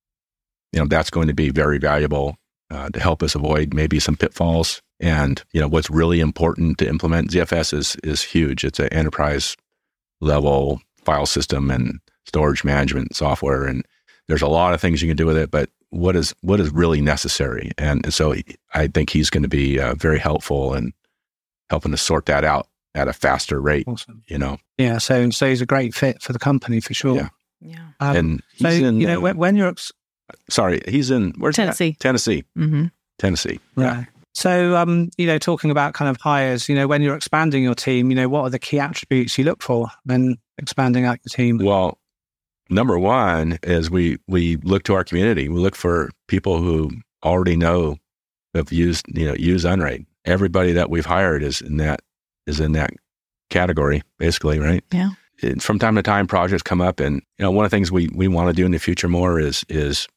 you know, that's going to be very valuable uh, to help us avoid maybe some pitfalls. And, you know, what's really important to implement Z F S is, is huge. It's an enterprise level file system and storage management software. And there's a lot of things you can do with it, but what is, what is really necessary? And so I think he's going to be uh, very helpful in helping to sort that out at a faster rate, awesome. You know? Yeah. So, so he's a great fit for the company for sure. Yeah. Yeah. Um, and so, he's in, you know, uh, when, when you're, ex- sorry, he's in, where's Tennessee. That? Tennessee. Mm-hmm. Tennessee. right. Yeah. So, um, you know, talking about kind of hires, you know, when you're expanding your team, you know, what are the key attributes you look for when expanding out your team? Well, number one is we we look to our community. We look for people who already know have used you know use Unraid. Everybody that we've hired is in that is in that category, basically, right? Yeah. It, from time to time, projects come up, and you know one of the things we we want to do in the future more is is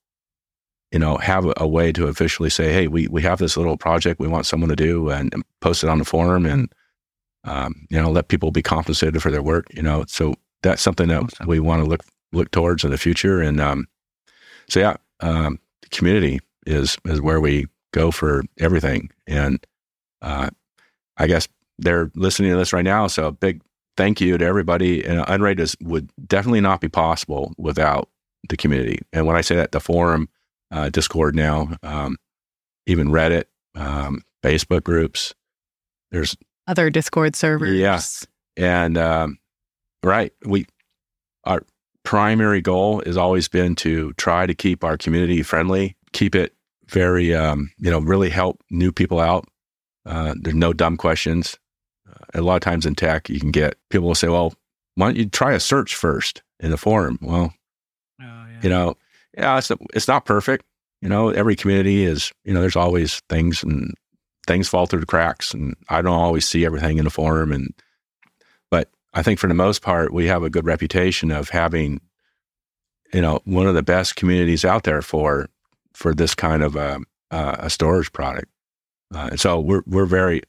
you know have a, a way to officially say, hey, we we have this little project we want someone to do, and, and post it on the forum, and um, you know let people be compensated for their work. You know, so that's something that awesome. we want to look. look towards in the future. And um, so, yeah, um, the community is is where we go for everything. And uh, I guess they're listening to this right now. So a big thank you to everybody. And Unraid is, would definitely not be possible without the community. And when I say that, the forum, uh, Discord now, um, even Reddit, um, Facebook groups, there's other Discord servers. Yeah. And um, right, we our primary goal has always been to try to keep our community friendly, keep it very, um, you know, really help new people out. Uh, there's no dumb questions. Uh, a lot of times in tech, you can get people will say, well, why don't you try a search first in the forum? Well, oh, yeah. you know, yeah, it's, it's not perfect. You know, every community is, you know, there's always things and things fall through the cracks, and I don't always see everything in the forum. And, but I think for the most part, we have a good reputation of having, you know, one of the best communities out there for for this kind of a, uh, a storage product. Uh, and so we're we're very,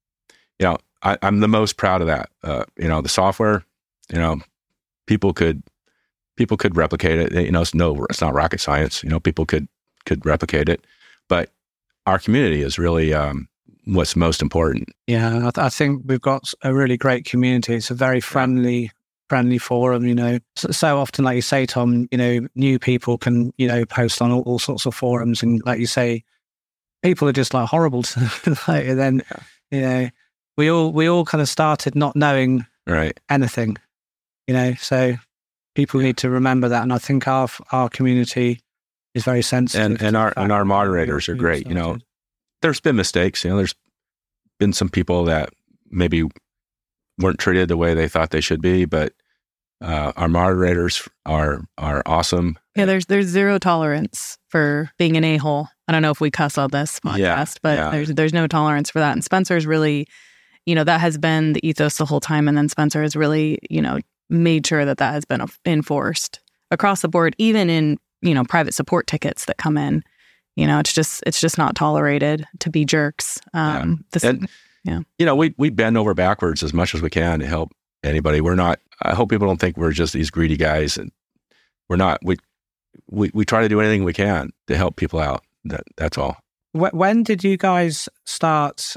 you know, I, I'm the most proud of that. Uh, you know, the software, you know, people could people could replicate it. You know, it's no, it's not rocket science. You know, people could could replicate it, but our community is really um, what's most important. Yeah, I, th- I think we've got a really great community. It's a very friendly, friendly forum. You know, so, so often, like you say, Tom, you know, new people can you know post on all, all sorts of forums, and like you say, people are just like horrible to like, and then yeah. you know, we all we all kind of started not knowing right anything. You know, so people need to remember that, and I think our our community is very sensitive. And and our and our moderators are great. You know, there's been mistakes. You know, there's been some people that maybe weren't treated the way they thought they should be, but uh, our moderators are are awesome. Yeah, there's there's zero tolerance for being an a-hole. I don't know if we cuss on this podcast, yeah, but yeah. there's there's no tolerance for that. And Spencer's really, you know, that has been the ethos the whole time. And then Spencer has really, you know, made sure that that has been enforced across the board, even in, you know, private support tickets that come in. You know, it's just it's just not tolerated to be jerks. Um, yeah. This, and, yeah. You know, we we bend over backwards as much as we can to help anybody. We're not. I hope people don't think we're just these greedy guys, and we're not. We we we try to do anything we can to help people out. That that's all. When did you guys start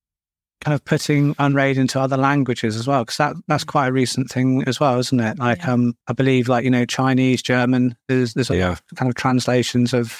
kind of putting Unraid into other languages as well? Because that, that's quite a recent thing as well, isn't it? Like, yeah. um, I believe, like, you know, Chinese, German, there's, there's yeah. kind of translations of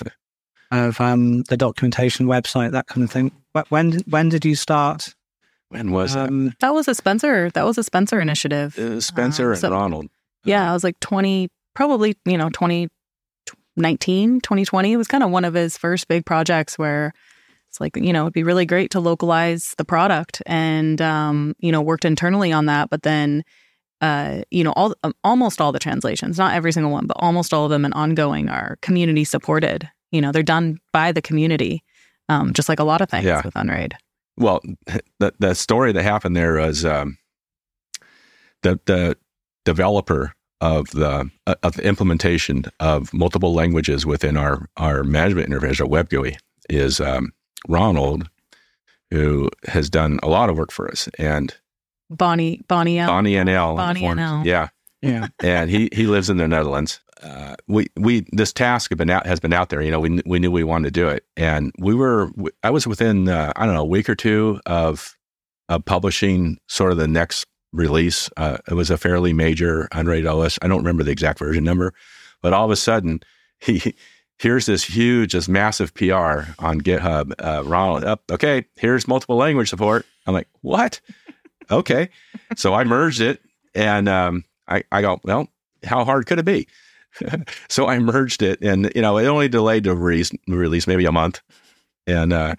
of um, the documentation website, that kind of thing. But when when did you start? When was um, that? That was a Spencer. That was a Spencer initiative. Uh, Spencer uh, and so, Ronald. Yeah, I was like twenty, probably, you know, twenty nineteen, twenty twenty. It was kind of one of his first big projects where it's like, you know, it'd be really great to localize the product, and, um, you know, worked internally on that. But then, uh, you know, all um, almost all the translations, not every single one, but almost all of them and ongoing are community supported. You know, they're done by the community, um, just like a lot of things yeah. with Unraid. Well, the the story that happened there was um, the the developer of the uh, of the implementation of multiple languages within our our management interface, our web G U I, is um, Ronald, who has done a lot of work for us, and Bonnie Bonnie L. Bonnie N L. Bonnie N L. Yeah, Yeah. and he he lives in the Netherlands. Uh, we we this task have been out has been out there. You know, we we knew we wanted to do it, and we were. I was within uh, I don't know a week or two of of publishing sort of the next release. Uh, it was a fairly major unrated O S. I don't remember the exact version number, but all of a sudden he. Here's this huge, this massive P R on GitHub. Uh, Ronald, up, okay, here's multiple language support. I'm like, what? Okay. So I merged it, and um, I, I go, well, how hard could it be? So I merged it, and you know, it only delayed the release, release maybe a month, and uh,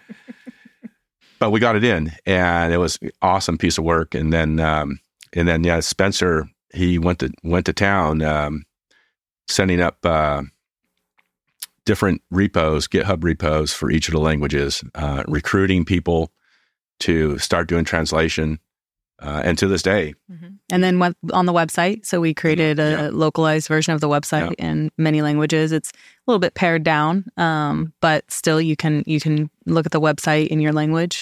but we got it in, and it was an awesome piece of work. And then, um, and then, yeah, Spencer, he went to went to town, um, setting up. Uh, different repos, GitHub repos for each of the languages, uh, recruiting people to start doing translation. Uh, and to this day. Mm-hmm. And then web, on the website, so we created a yeah. localized version of the website yeah. in many languages. It's a little bit pared down, um, but still you can you can look at the website in your language.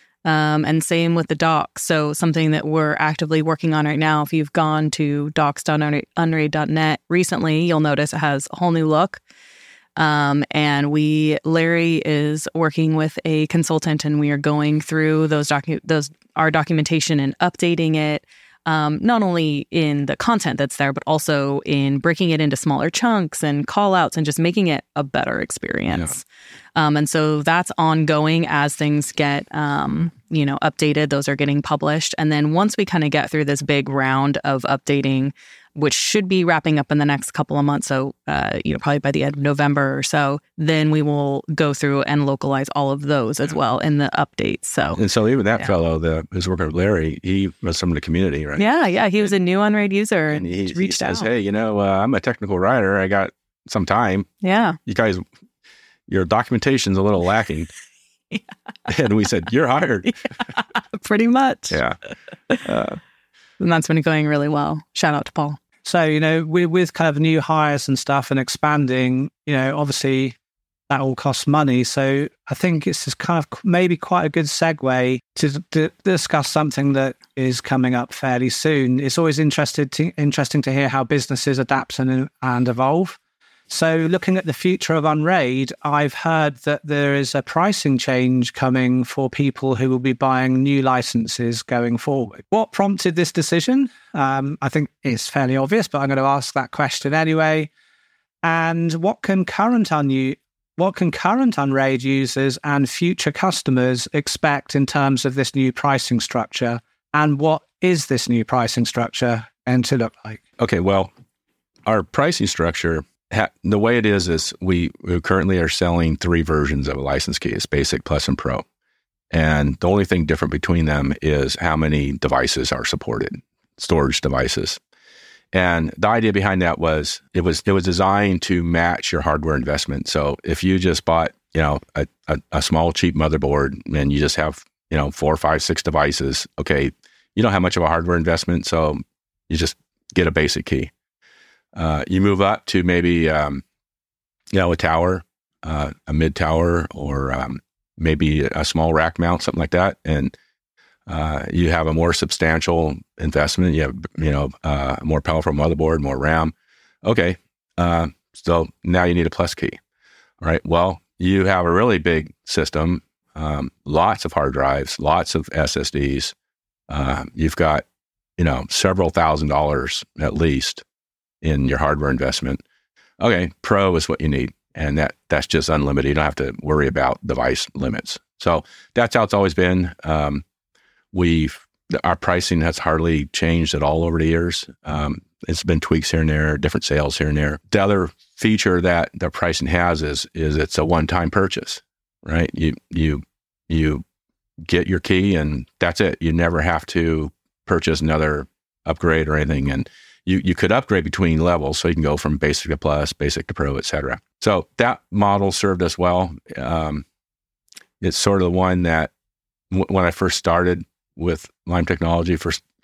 Um, and same with the docs. So something that we're actively working on right now, if you've gone to docs dot unraid dot net recently, you'll notice it has a whole new look. Um, and we, Larry is working with a consultant, and we are going through those docu- those our documentation and updating it, um, not only in the content that's there, but also in breaking it into smaller chunks and call outs and just making it a better experience. Yeah. Um, and so that's ongoing as things get, um, you know, updated. Those are getting published. And then once we kind of get through this big round of updating, which should be wrapping up in the next couple of months, so, uh, you know, probably by the end of November or so, then we will go through and localize all of those as well in the updates. So, and so even that yeah. fellow, the who's working with Larry, he was from the community, right? Yeah, yeah. He was a new Unraid user and, and he, reached he says, out. hey, you know, uh, I'm a technical writer. I got some time. Yeah. You guys, your documentation's a little lacking. Yeah. And we said, you're hired. Yeah, pretty much. Yeah. Uh, and that's been going really well. Shout out to Paul. So, you know, with, with kind of new hires and stuff and expanding, you know, obviously that all costs money. So I think it's just kind of maybe quite a good segue to, to discuss something that is coming up fairly soon. It's always interested to, interesting to hear how businesses adapt and, and evolve. So looking at the future of Unraid, I've heard that there is a pricing change coming for people who will be buying new licenses going forward. What prompted this decision? Um, I think it's fairly obvious, but I'm going to ask that question anyway. And what can current un- what can current Unraid users and future customers expect in terms of this new pricing structure? And what is this new pricing structure and to look like? Okay, well, our pricing structure, Ha- the way it is, is we, we currently are selling three versions of a license key. It's Basic, Plus, and Pro. And the only thing different between them is how many devices are supported, storage devices. And the idea behind that was it was it was designed to match your hardware investment. So if you just bought, you know, a, a, a small, cheap motherboard and you just have, you know, four, five, six devices, okay, you don't have much of a hardware investment, so you just get a basic key. Uh, you move up to maybe, um, you know, a tower, uh, a mid tower, or um, maybe a small rack mount, something like that. And uh, you have a more substantial investment. You have, you know, uh, a more powerful motherboard, more RAM. Okay. Uh, so now you need a plus key. All right. Well, you have a really big system, um, lots of hard drives, lots of S S Ds. Uh, you've got, you know, several thousand dollars at least in your hardware investment. Okay, Pro is what you need. And that that's just unlimited. You don't have to worry about device limits. So that's how it's always been. Um, we've, our pricing has hardly changed at all over the years. Um, it's been tweaks here and there, different sales here and there. The other feature that the pricing has is, is it's a one-time purchase, right? You, you, you get your key and that's it. You never have to purchase another upgrade or anything. And You you could upgrade between levels, so you can go from basic to plus, basic to pro, et cetera. So that model served us well. Um, it's sort of the one that w- when I first started with Lime Technology, first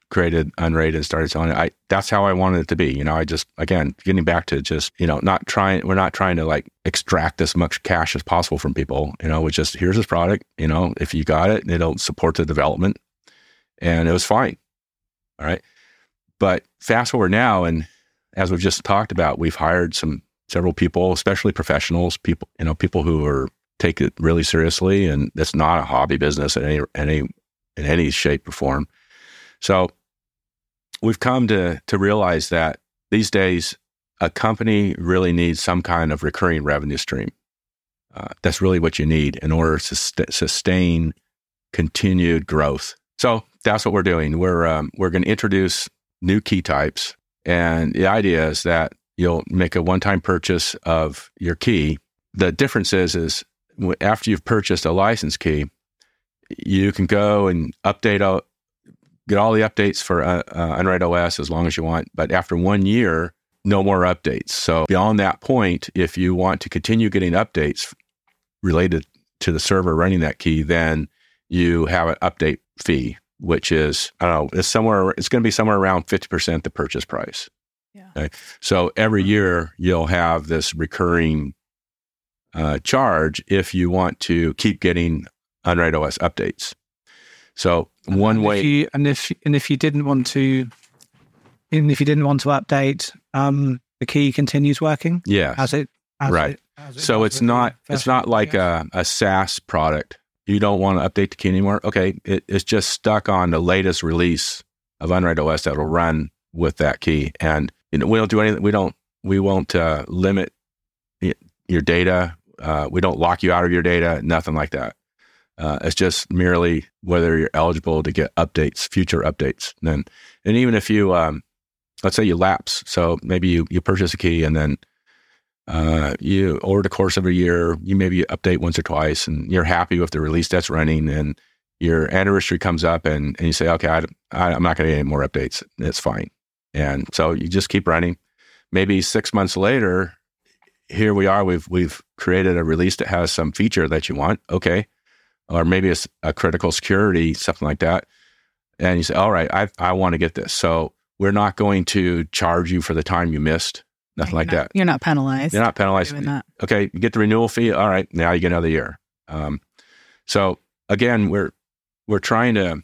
created Unraid and started selling it. I that's how I wanted it to be. You know, I just again getting back to just you know not trying. We're not trying to like extract as much cash as possible from people. You know, it's just here's this product. You know, if you got it, it'll support the development, and it was fine. All right, but fast forward now, and as we've just talked about, we've hired some several people, especially professionals, people you know people who are take it really seriously, and it's not a hobby business in any any in any shape or form. So we've come to to realize that these days a company really needs some kind of recurring revenue stream. Uh, that's really what you need in order to st- sustain continued growth. So that's what we're doing. We're um, we're going to introduce new key types, and the idea is that you'll make a one-time purchase of your key. The difference is is after you've purchased a license key, you can go and update out, get all the updates for uh, uh, Unraid O S as long as you want. But after one year, no more updates. So beyond that point, if you want to continue getting updates related to the server running that key, then you have an update fee, which is, I don't know, it's somewhere, it's going to be somewhere around fifty percent the purchase price. Yeah. Okay? So every year you'll have this recurring uh, charge if you want to keep getting Unraid O S updates. So one and way, if you, and if and if you didn't want to, even if you didn't want to update, um, the key continues working. yeah, as it as right. It, as it So was it's with the not first it's not one, like yes. a, a SaaS product. You don't want to update the key anymore. Okay, it, it's just stuck on the latest release of Unraid O S that'll run with that key, and you know, we don't do anything. We don't we won't uh, limit y- your data. Uh, we don't lock you out of your data. Nothing like that. Uh, it's just merely whether you're eligible to get updates, future updates. And then, and even if you, um, let's say you lapse, so maybe you, you purchase a key and then uh, you, over the course of a year, you maybe update once or twice and you're happy with the release that's running and your anniversary comes up and, and you say, okay, I, I, I'm not going to get any more updates. It's fine. And so you just keep running. Maybe six months later, here we are, we've, we've created a release that has some feature that you want. Okay. Or maybe it's a critical security, something like that. And you say, all right, I I want to get this. So we're not going to charge you for the time you missed, nothing You're like not- that. You're not penalized. You're not penalized. doing that. Okay, you get the renewal fee. All right, now you get another year. Um, so again, we're we're trying to,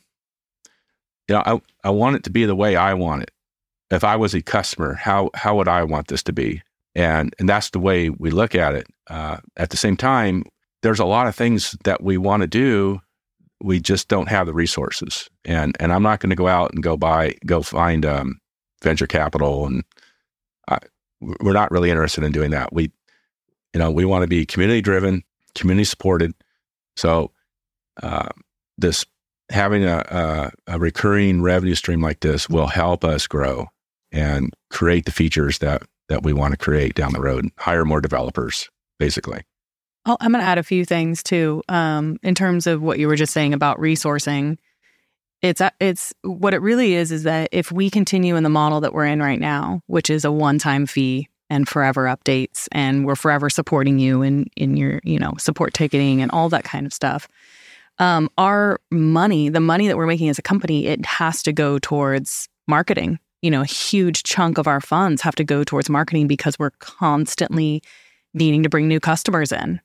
you know, I, I want it to be the way I want it. If I was a customer, how how would I want this to be? And and that's the way we look at it. Uh, at the same time, there's a lot of things that we want to do. We just don't have the resources. And and I'm not going to go out and go buy, go find um, venture capital. And I, we're not really interested in doing that. We, you know, we want to be community driven, community supported. So uh, this having a, a, a recurring revenue stream like this will help us grow and create the features that that we want to create down the road, hire more developers, basically. Oh, I'm going to add a few things too. Um, in terms of what you were just saying about resourcing, it's it's what it really is is that if we continue in the model that we're in right now, which is a one-time fee and forever updates, and we're forever supporting you in in your you know support ticketing and all that kind of stuff, um, our money, the money that we're making as a company, it has to go towards marketing. You know, a huge chunk of our funds have to go towards marketing because we're constantly needing to bring new customers in.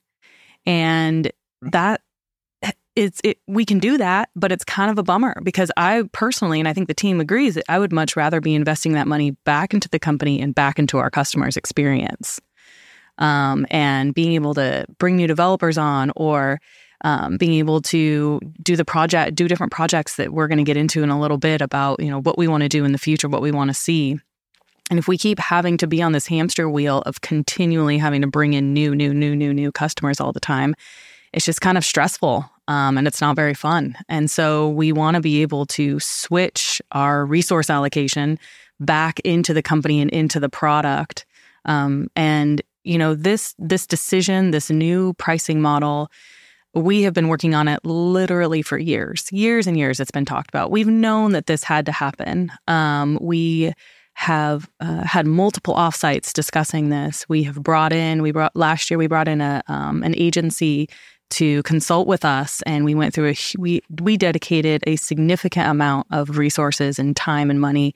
And that it's it we can do that, but it's kind of a bummer because I personally, and I think the team agrees, that I would much rather be investing that money back into the company and back into our customers' experience. Um, and being able to bring new developers on, or um, being able to do the project, do different projects that we're going to get into in a little bit about, you know, what we want to do in the future, what we want to see. And if we keep having to be on this hamster wheel of continually having to bring in new, new, new, new, new customers all the time, it's just kind of stressful um, and it's not very fun. And so we want to be able to switch our resource allocation back into the company and into the product. Um, and, you know, this this decision, this new pricing model, we have been working on it literally for years, years and years. It's been talked about. We've known that this had to happen. Um, we have uh, had multiple offsites discussing this. We have brought in, we brought last year, we brought in a um, an agency to consult with us, and we went through a we we dedicated a significant amount of resources and time and money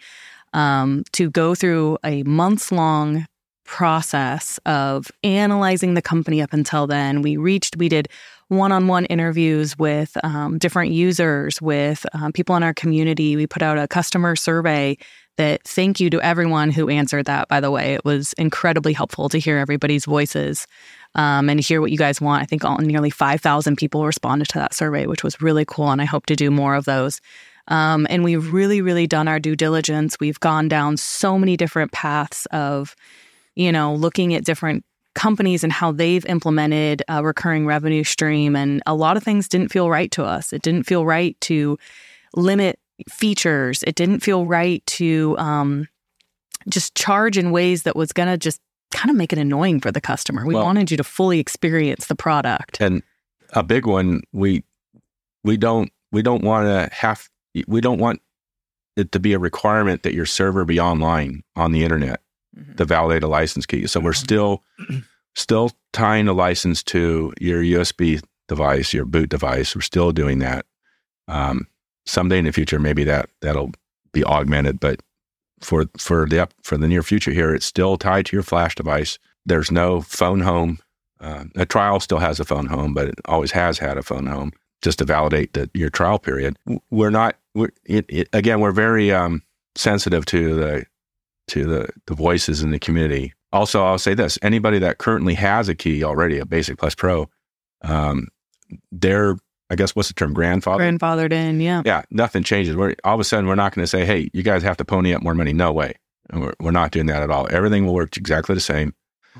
um, to go through a months long process of analyzing the company up until then. We reached, we did one-on-one interviews with um, different users, with um, people in our community. We put out a customer survey that, thank you to everyone who answered that, by the way. It was incredibly helpful to hear everybody's voices um, and to hear what you guys want. I think all, nearly five thousand people responded to that survey, which was really cool, and I hope to do more of those. Um, and we've really, really done our due diligence. We've gone down so many different paths of, you know, looking at different companies and how they've implemented a recurring revenue stream. And a lot of things didn't feel right to us. It didn't feel right to limit features. It didn't feel right to um, just charge in ways that was going to just kind of make it annoying for the customer. We well, wanted you to fully experience the product. And a big one, we we don't we don't want to have we don't want it to be a requirement that your server be online on the internet mm-hmm. to validate a license key. So we're still still tying the license to your U S B device, your boot device. We're still doing that. Um, someday in the future, maybe that that'll be augmented, but for for the for the near future here, it's still tied to your flash device. There's no phone home. Uh, a trial still has a phone home, but it always has had a phone home just to validate that your trial period. We're not. We're, it, it, again, we're very um, sensitive to the to the, the voices in the community. Also, I'll say this: anybody that currently has a key already, a Basic Plus Pro, um, they're, I guess, what's the term? Grandfathered? Grandfathered in, yeah. Yeah, nothing changes. We're, all of a sudden, we're not going to say, hey, you guys have to pony up more money. No way. We're, we're not doing that at all. Everything will work exactly the same.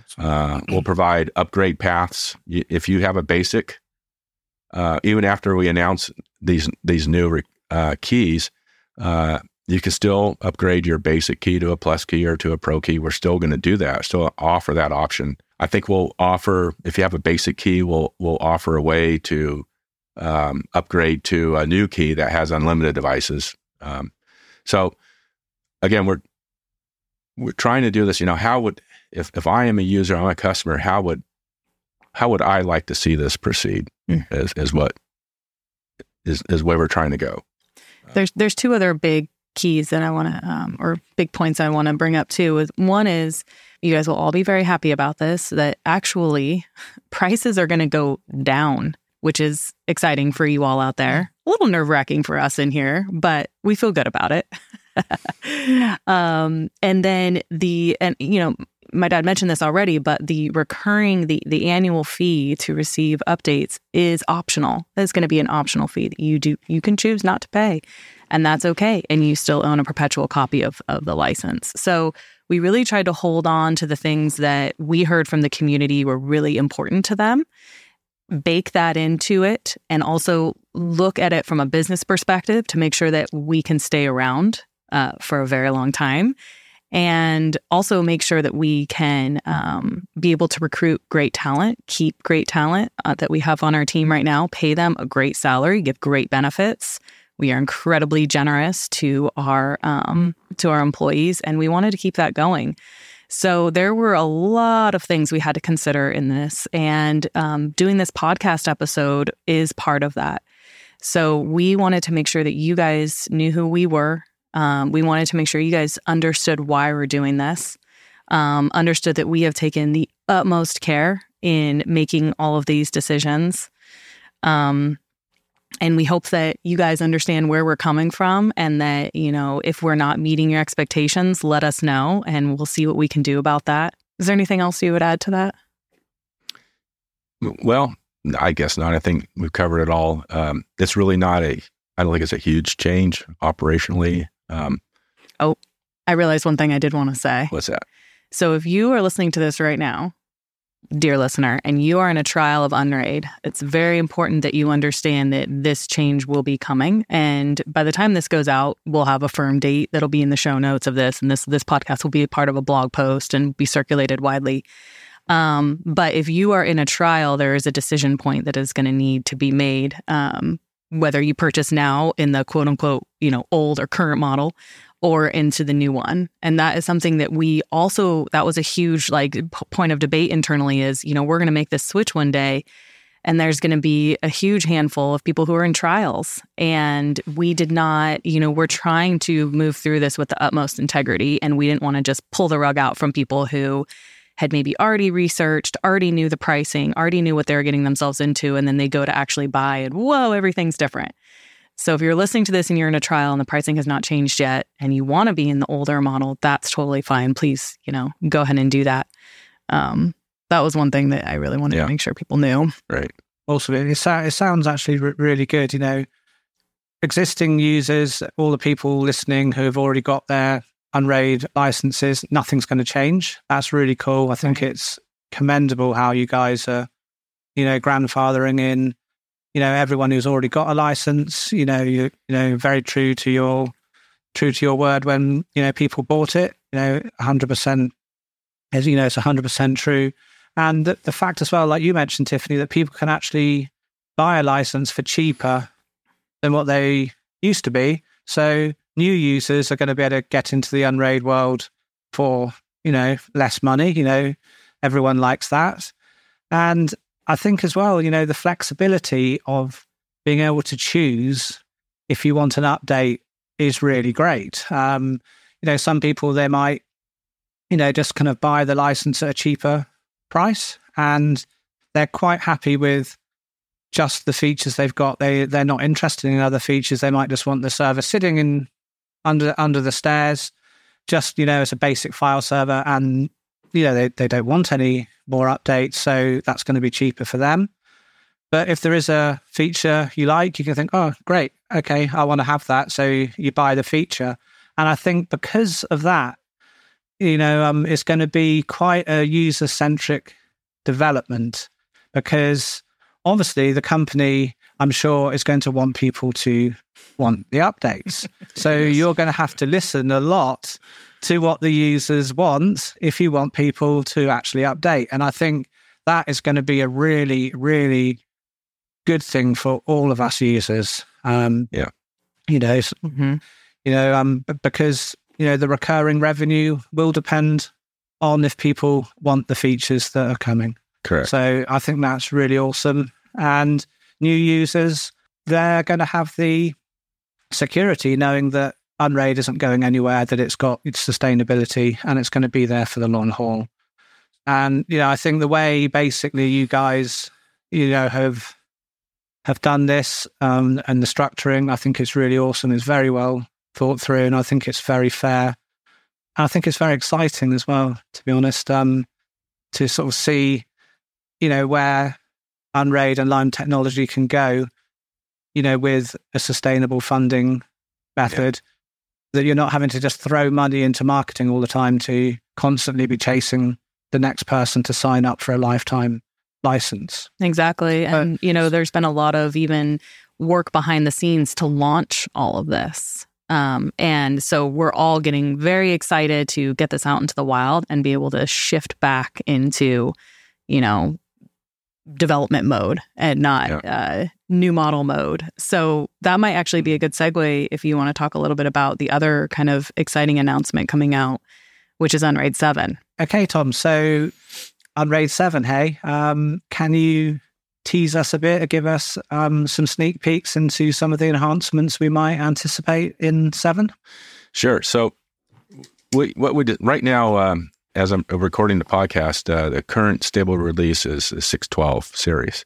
Uh, we'll provide upgrade paths. If you have a basic, uh, even after we announce these these new uh, keys, uh, you can still upgrade your basic key to a plus key or to a pro key. We're still going to do that, still offer that option. I think we'll offer, if you have a basic key, we'll we'll offer a way to um, upgrade to a new key that has unlimited devices. Um, so again, we're we're trying to do this. You know, how would if if I am a user, I'm a customer, how would how would I like to see this proceed? Mm. Is is what is is where we're trying to go. There's there's two other big keys that I want to, um, or big points I want to bring up too. Is one is, you guys will all be very happy about this, that actually prices are going to go down, which is exciting for you all out there. A little nerve wracking for us in here, but we feel good about it. um, and then the, and you know, my dad mentioned this already, but the recurring, the the annual fee to receive updates is optional. It's going to be an optional fee that you do, you can choose not to pay, and that's okay. And you still own a perpetual copy of, of the license. So we really tried to hold on to the things that we heard from the community were really important to them, bake that into it, and also look at it from a business perspective to make sure that we can stay around uh, for a very long time. And also make sure that we can um, be able to recruit great talent, keep great talent uh, that we have on our team right now, pay them a great salary, give great benefits. We are incredibly generous to our um, to our employees, and we wanted to keep that going. So there were a lot of things we had to consider in this, and um, doing this podcast episode is part of that. So we wanted to make sure that you guys knew who we were. Um, we wanted to make sure you guys understood why we're doing this, um, understood that we have taken the utmost care in making all of these decisions. Um, and we hope that you guys understand where we're coming from, and that, you know, if we're not meeting your expectations, let us know and we'll see what we can do about that. Is there anything else you would add to that? Well, I guess not. I think we've covered it all. Um, it's really not a, I don't think it's a huge change operationally. Um, oh, I realized one thing I did want to say. What's that? So if you are listening to this right now, dear listener, and you are in a trial of Unraid, it's very important that you understand that this change will be coming. And by the time this goes out, we'll have a firm date that'll be in the show notes of this. And this, this podcast will be a part of a blog post and be circulated widely. Um, but if you are in a trial, there is a decision point that is going to need to be made. Um, whether you purchase now in the quote unquote, you know, old or current model, or into the new one. And that is something that we also, that was a huge like p- point of debate internally is, you know, we're going to make this switch one day. And there's going to be a huge handful of people who are in trials. And we did not, you know, we're trying to move through this with the utmost integrity. And we didn't want to just pull the rug out from people who had maybe already researched, already knew the pricing, already knew what they were getting themselves into. And then they go to actually buy and whoa, everything's different. So if you're listening to this and you're in a trial and the pricing has not changed yet and you want to be in the older model, that's totally fine. Please, you know, go ahead and do that. Um, that was one thing that I really wanted yeah. to make sure people knew. Right. Also, it, it sounds actually re- really good. You know, existing users, all the people listening who have already got their Unraid licenses, nothing's going to change. That's really cool. I think right. it's commendable how you guys are, you know, grandfathering in, you know, everyone who's already got a license. You know, you you know, very true to your true to your word when you know people bought it. You know, one hundred percent. As you know, it's one hundred percent true. And the, the fact as well, like you mentioned, Tiffany, that people can actually buy a license for cheaper than what they used to be. So new users are going to be able to get into the Unraid world for, you know, less money. You know, everyone likes that. And I think as well, you know, the flexibility of being able to choose if you want an update is really great. Um, you know, some people, they might, you know, just kind of buy the license at a cheaper price and they're quite happy with just the features they've got. They, they're not interested in other features. They might just want the server sitting in under under the stairs, just, you know, as a basic file server. And, you know, they, they don't want any more updates. So that's going to be cheaper for them. But if there is a feature you like, you can think, oh, great. Okay, I want to have that. So you buy the feature. And I think because of that, you know, um, it's going to be quite a user-centric development because obviously the company, I'm sure, is going to want people to want the updates. So yes. You're going to have to listen a lot to what the users want if you want people to actually update. And I think that is going to be a really, really good thing for all of us users. Um, yeah. You know, mm-hmm. you know, um, because... you know, the recurring revenue will depend on if people want the features that are coming. Correct. So I think that's really awesome. And new users, they're going to have the security knowing that Unraid isn't going anywhere, that it's got its sustainability and it's going to be there for the long haul. And, you know, I think the way basically you guys, you know, have have done this um, and the structuring, I think it's really awesome. It's very well thought through, and I think it's very fair. And I think it's very exciting as well, to be honest, um, to sort of see, you know, where Unraid and Lime technology can go, you know, with a sustainable funding method, yeah. that you're not having to just throw money into marketing all the time to constantly be chasing the next person to sign up for a lifetime license. Exactly. And, but, you know, there's been a lot of even work behind the scenes to launch all of this. Um, and so we're all getting very excited to get this out into the wild and be able to shift back into, you know, development mode and not yeah. uh, new model mode. So that might actually be a good segue if you want to talk a little bit about the other kind of exciting announcement coming out, which is Unraid seven. Okay, Tom. So Unraid seven, hey, um, can you tease us a bit or give us um, some sneak peeks into some of the enhancements we might anticipate in seven? Sure. So we, what we did right now, um, as I'm recording the podcast, uh, the current stable release is the six twelve series.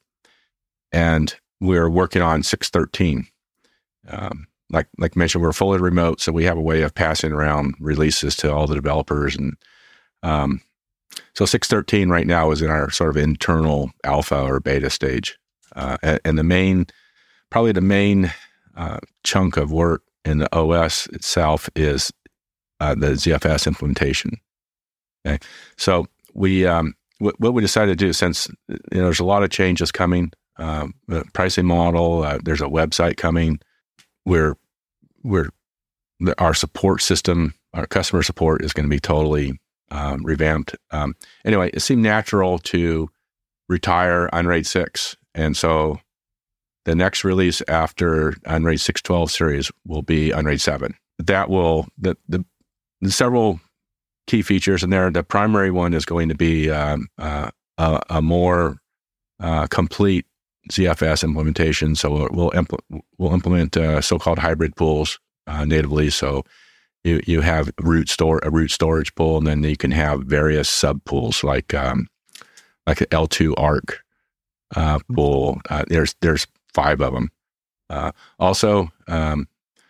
And we're working on six thirteen. Um, like like mentioned, we're fully remote, so we have a way of passing around releases to all the developers. And um, so six thirteen right now is in our sort of internal alpha or beta stage. Uh, and, and the main, probably the main uh, chunk of work in the O S itself is uh, the Z F S implementation. Okay, so we um, w- what we decided to do, since you know there's a lot of changes coming, um, the pricing model, uh, there's a website coming. We're we're our support system, our customer support is going to be totally um, revamped. Um, anyway, it seemed natural to retire Unraid six, and so the next release after Unraid six twelve series will be Unraid seven. That will the the, the several key features in there. The primary one is going to be um, uh, a, a more uh, complete Z F S implementation. So we'll we'll, impl- we'll implement uh, so-called hybrid pools uh, natively. So you you have root store a root storage pool, and then you can have various sub pools like um, like an L two Arc uh, pool. Uh, there's there's five of them. Uh, also, um,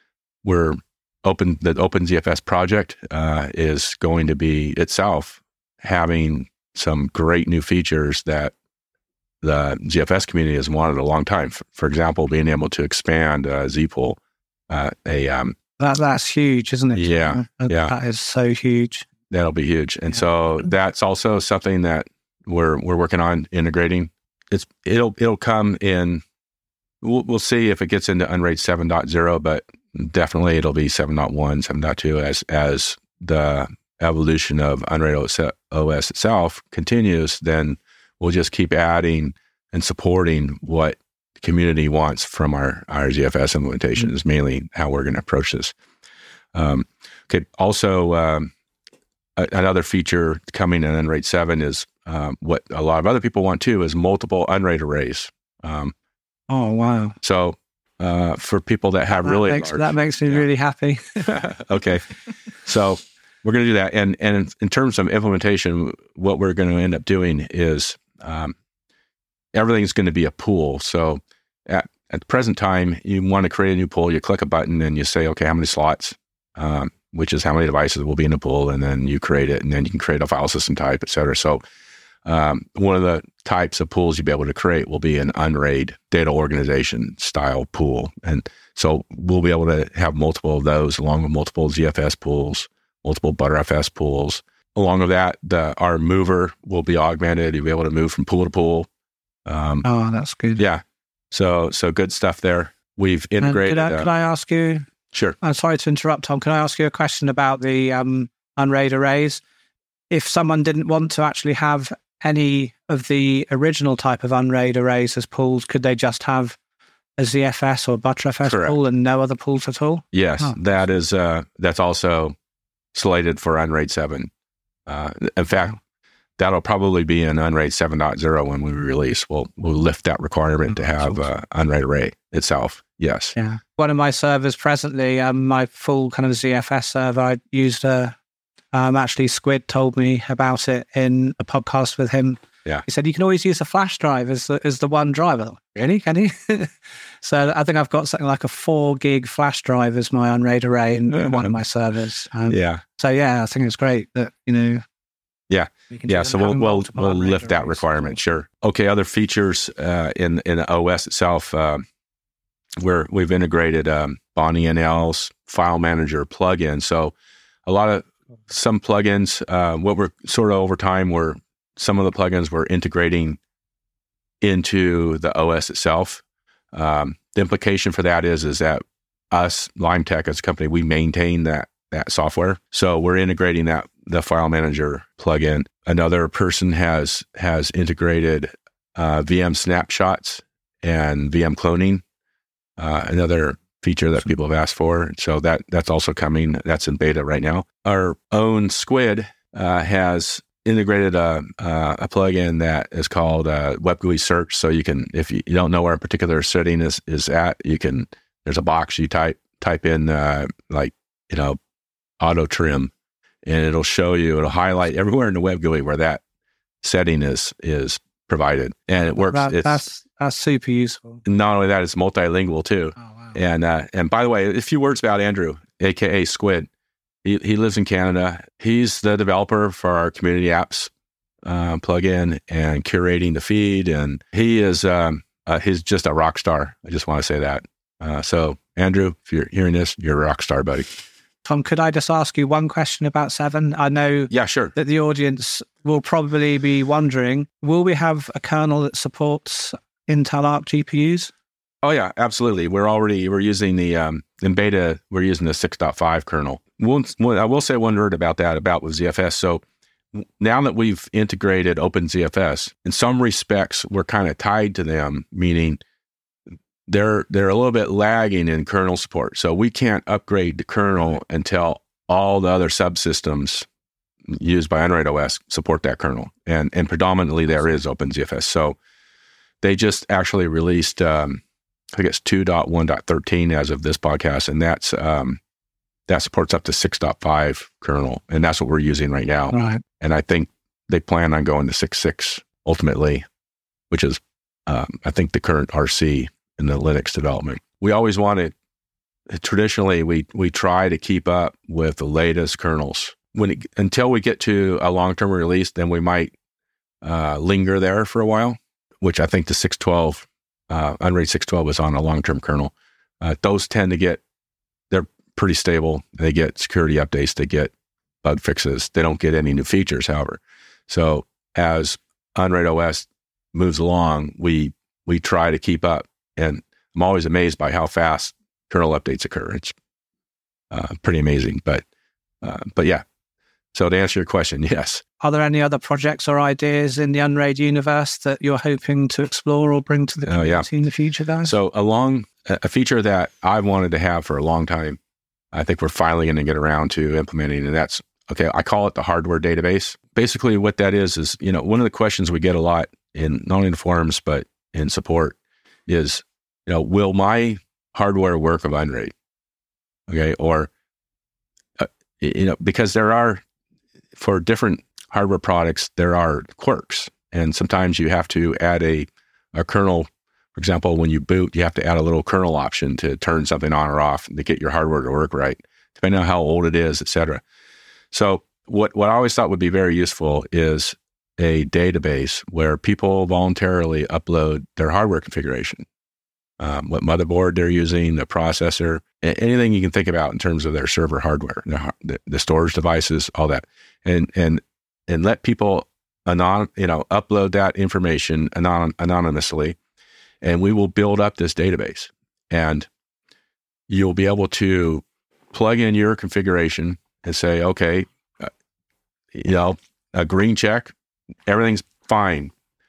we're open. The OpenZFS project uh, is going to be itself having some great new features that the Z F S community has wanted a long time. For, for example, being able to expand uh, Z-Pool. Uh, a um, that that's huge, isn't it? Yeah, that, yeah, that is so huge. That'll be huge, and yeah. so that's also something that we're we're working on integrating. It's it'll it'll come in. We'll, we'll see if it gets into Unraid seven point oh, but definitely it'll be seven point one, seven point two as as the evolution of Unraid O S itself continues. Then we'll just keep adding and supporting what the community wants from our our Z F S implementation. Mm-hmm. Is mainly how we're going to approach this. Um, okay. Also, um, a, another feature coming in Unraid seven is um, what a lot of other people want too, is multiple Unraid arrays. Um, Oh, wow. So uh, for people that have that really makes, large... That makes me yeah. really happy. Okay. So we're going to do that. And and in, in terms of implementation, what we're going to end up doing is um, everything's going to be a pool. So at, at the present time, you want to create a new pool, you click a button and you say, okay, how many slots, um, which is how many devices will be in the pool, and then you create it, and then you can create a file system type, et cetera. So Um, one of the types of pools you'll be able to create will be an Unraid data organization style pool. And so we'll be able to have multiple of those along with multiple Z F S pools, multiple Btrfs pools. Along with that, the, our mover will be augmented. You'll be able to move from pool to pool. Um, oh, that's good. Yeah. So, so good stuff there. We've integrated. Could I, uh, could I ask you? Sure. I'm sorry to interrupt, Tom. Can I ask you a question about the um, Unraid arrays? If someone didn't want to actually have any of the original type of Unraid arrays as pools, could they just have a Z F S or Btrfs Correct. pool and no other pools at all? Yes, oh. that is uh, that's also slated for Unraid seven. Uh, in fact, that'll probably be in Unraid seven point oh when we release. We'll we'll lift that requirement oh, to have awesome. uh, Unraid array itself. Yes. Yeah. One of my servers presently, um, my full kind of Z F S server, I used a. Um, actually, Squid told me about it in a podcast with him. Yeah, he said you can always use a flash drive as the, as the one drive. I thought, really? Can you? So I think I've got something like a four gig flash drive as my Unraid array in uh-huh. one of my servers. Um, yeah. So yeah, I think it's great that you know. Yeah, yeah. So we'll we'll we'll lift that requirement. Sure. Okay. Other features uh, in in the O S itself, uh, where we've integrated um, Bonnie N L's file manager plugin. So a lot of some plugins, uh, what we're sort of over time, were some of the plugins we're integrating into the O S itself. Um, the implication for that is is that us, LimeTech as a company, we maintain that that software. So we're integrating that the file manager plugin. Another person has has integrated uh, V M snapshots and V M cloning. Uh, another feature that people have asked for. So that that's also coming. That's in beta right now. Our own Squid uh, has integrated a, uh, a plugin that is called uh, Web G U I Search. So you can, if you don't know where a particular setting is is at, you can. There's a box you type type in uh, like you know auto trim, and it'll show you. It'll highlight everywhere in the Web G U I where that setting is is provided, and it works. That, it's, that's that's super useful. Not only that, it's multilingual too. Oh, wow. And uh, and by the way, a few words about Andrew, aka Squid. He he lives in Canada. He's the developer for our community apps uh, plugin and curating the feed, and he is um, uh, he's just a rock star. I just want to say that. Uh, so Andrew, if you're hearing this, you're a rock star, buddy. Tom, could I just ask you one question about Seven? I know yeah, sure. that the audience will probably be wondering, will we have a kernel that supports Intel Arc G P Us? Oh yeah, absolutely. We're already, we're using the, um, in beta, we're using the six point five kernel. We'll, I will say one word about that, about with Z F S. So now that we've integrated OpenZFS, in some respects, we're kind of tied to them, meaning they're they're a little bit lagging in kernel support. So we can't upgrade the kernel until all the other subsystems used by Unraid O S support that kernel. And and predominantly there is OpenZFS. So they just actually released, um, I think it's two point one point thirteen as of this podcast, and that's um, that supports up to six point five kernel, and that's what we're using right now. Right. And I think they plan on going to six point six ultimately, which is, um, I think, the current R C in the Linux development. We always wanted, traditionally, we we try to keep up with the latest kernels. When it, until we get to a long-term release, then we might uh, linger there for a while, which I think the six twelve, uh, Unraid six twelve is on a long-term kernel. Uh, those tend to get, they're pretty stable. They get security updates. They get bug fixes. They don't get any new features, however. So as Unraid O S moves along, we we try to keep up. And I'm always amazed by how fast kernel updates occur. It's uh, pretty amazing. But uh, but yeah. So to answer your question, yes. Are there any other projects or ideas in the Unraid universe that you're hoping to explore or bring to the community oh, yeah. in the future, guys? So along a feature that I've wanted to have for a long time, I think we're finally going to get around to implementing, and that's, okay, I call it the hardware database. Basically what that is, is, you know, one of the questions we get a lot in, not only in forums, but in support is, you know, will my hardware work of Unraid? Okay. Or, uh, you know, because there are, for different hardware products, there are quirks. And sometimes you have to add a, a kernel. For example, when you boot, you have to add a little kernel option to turn something on or off to get your hardware to work right, depending on how old it is, et cetera. So what, what I always thought would be very useful is a database where people voluntarily upload their hardware configuration, um, what motherboard they're using, the processor, anything you can think about in terms of their server hardware, the, the storage devices, all that, and and and let people anon, you know, upload that information anon, anonymously, and we will build up this database, and you'll be able to plug in your configuration and say, okay, uh, you know, a green check, everything's fine,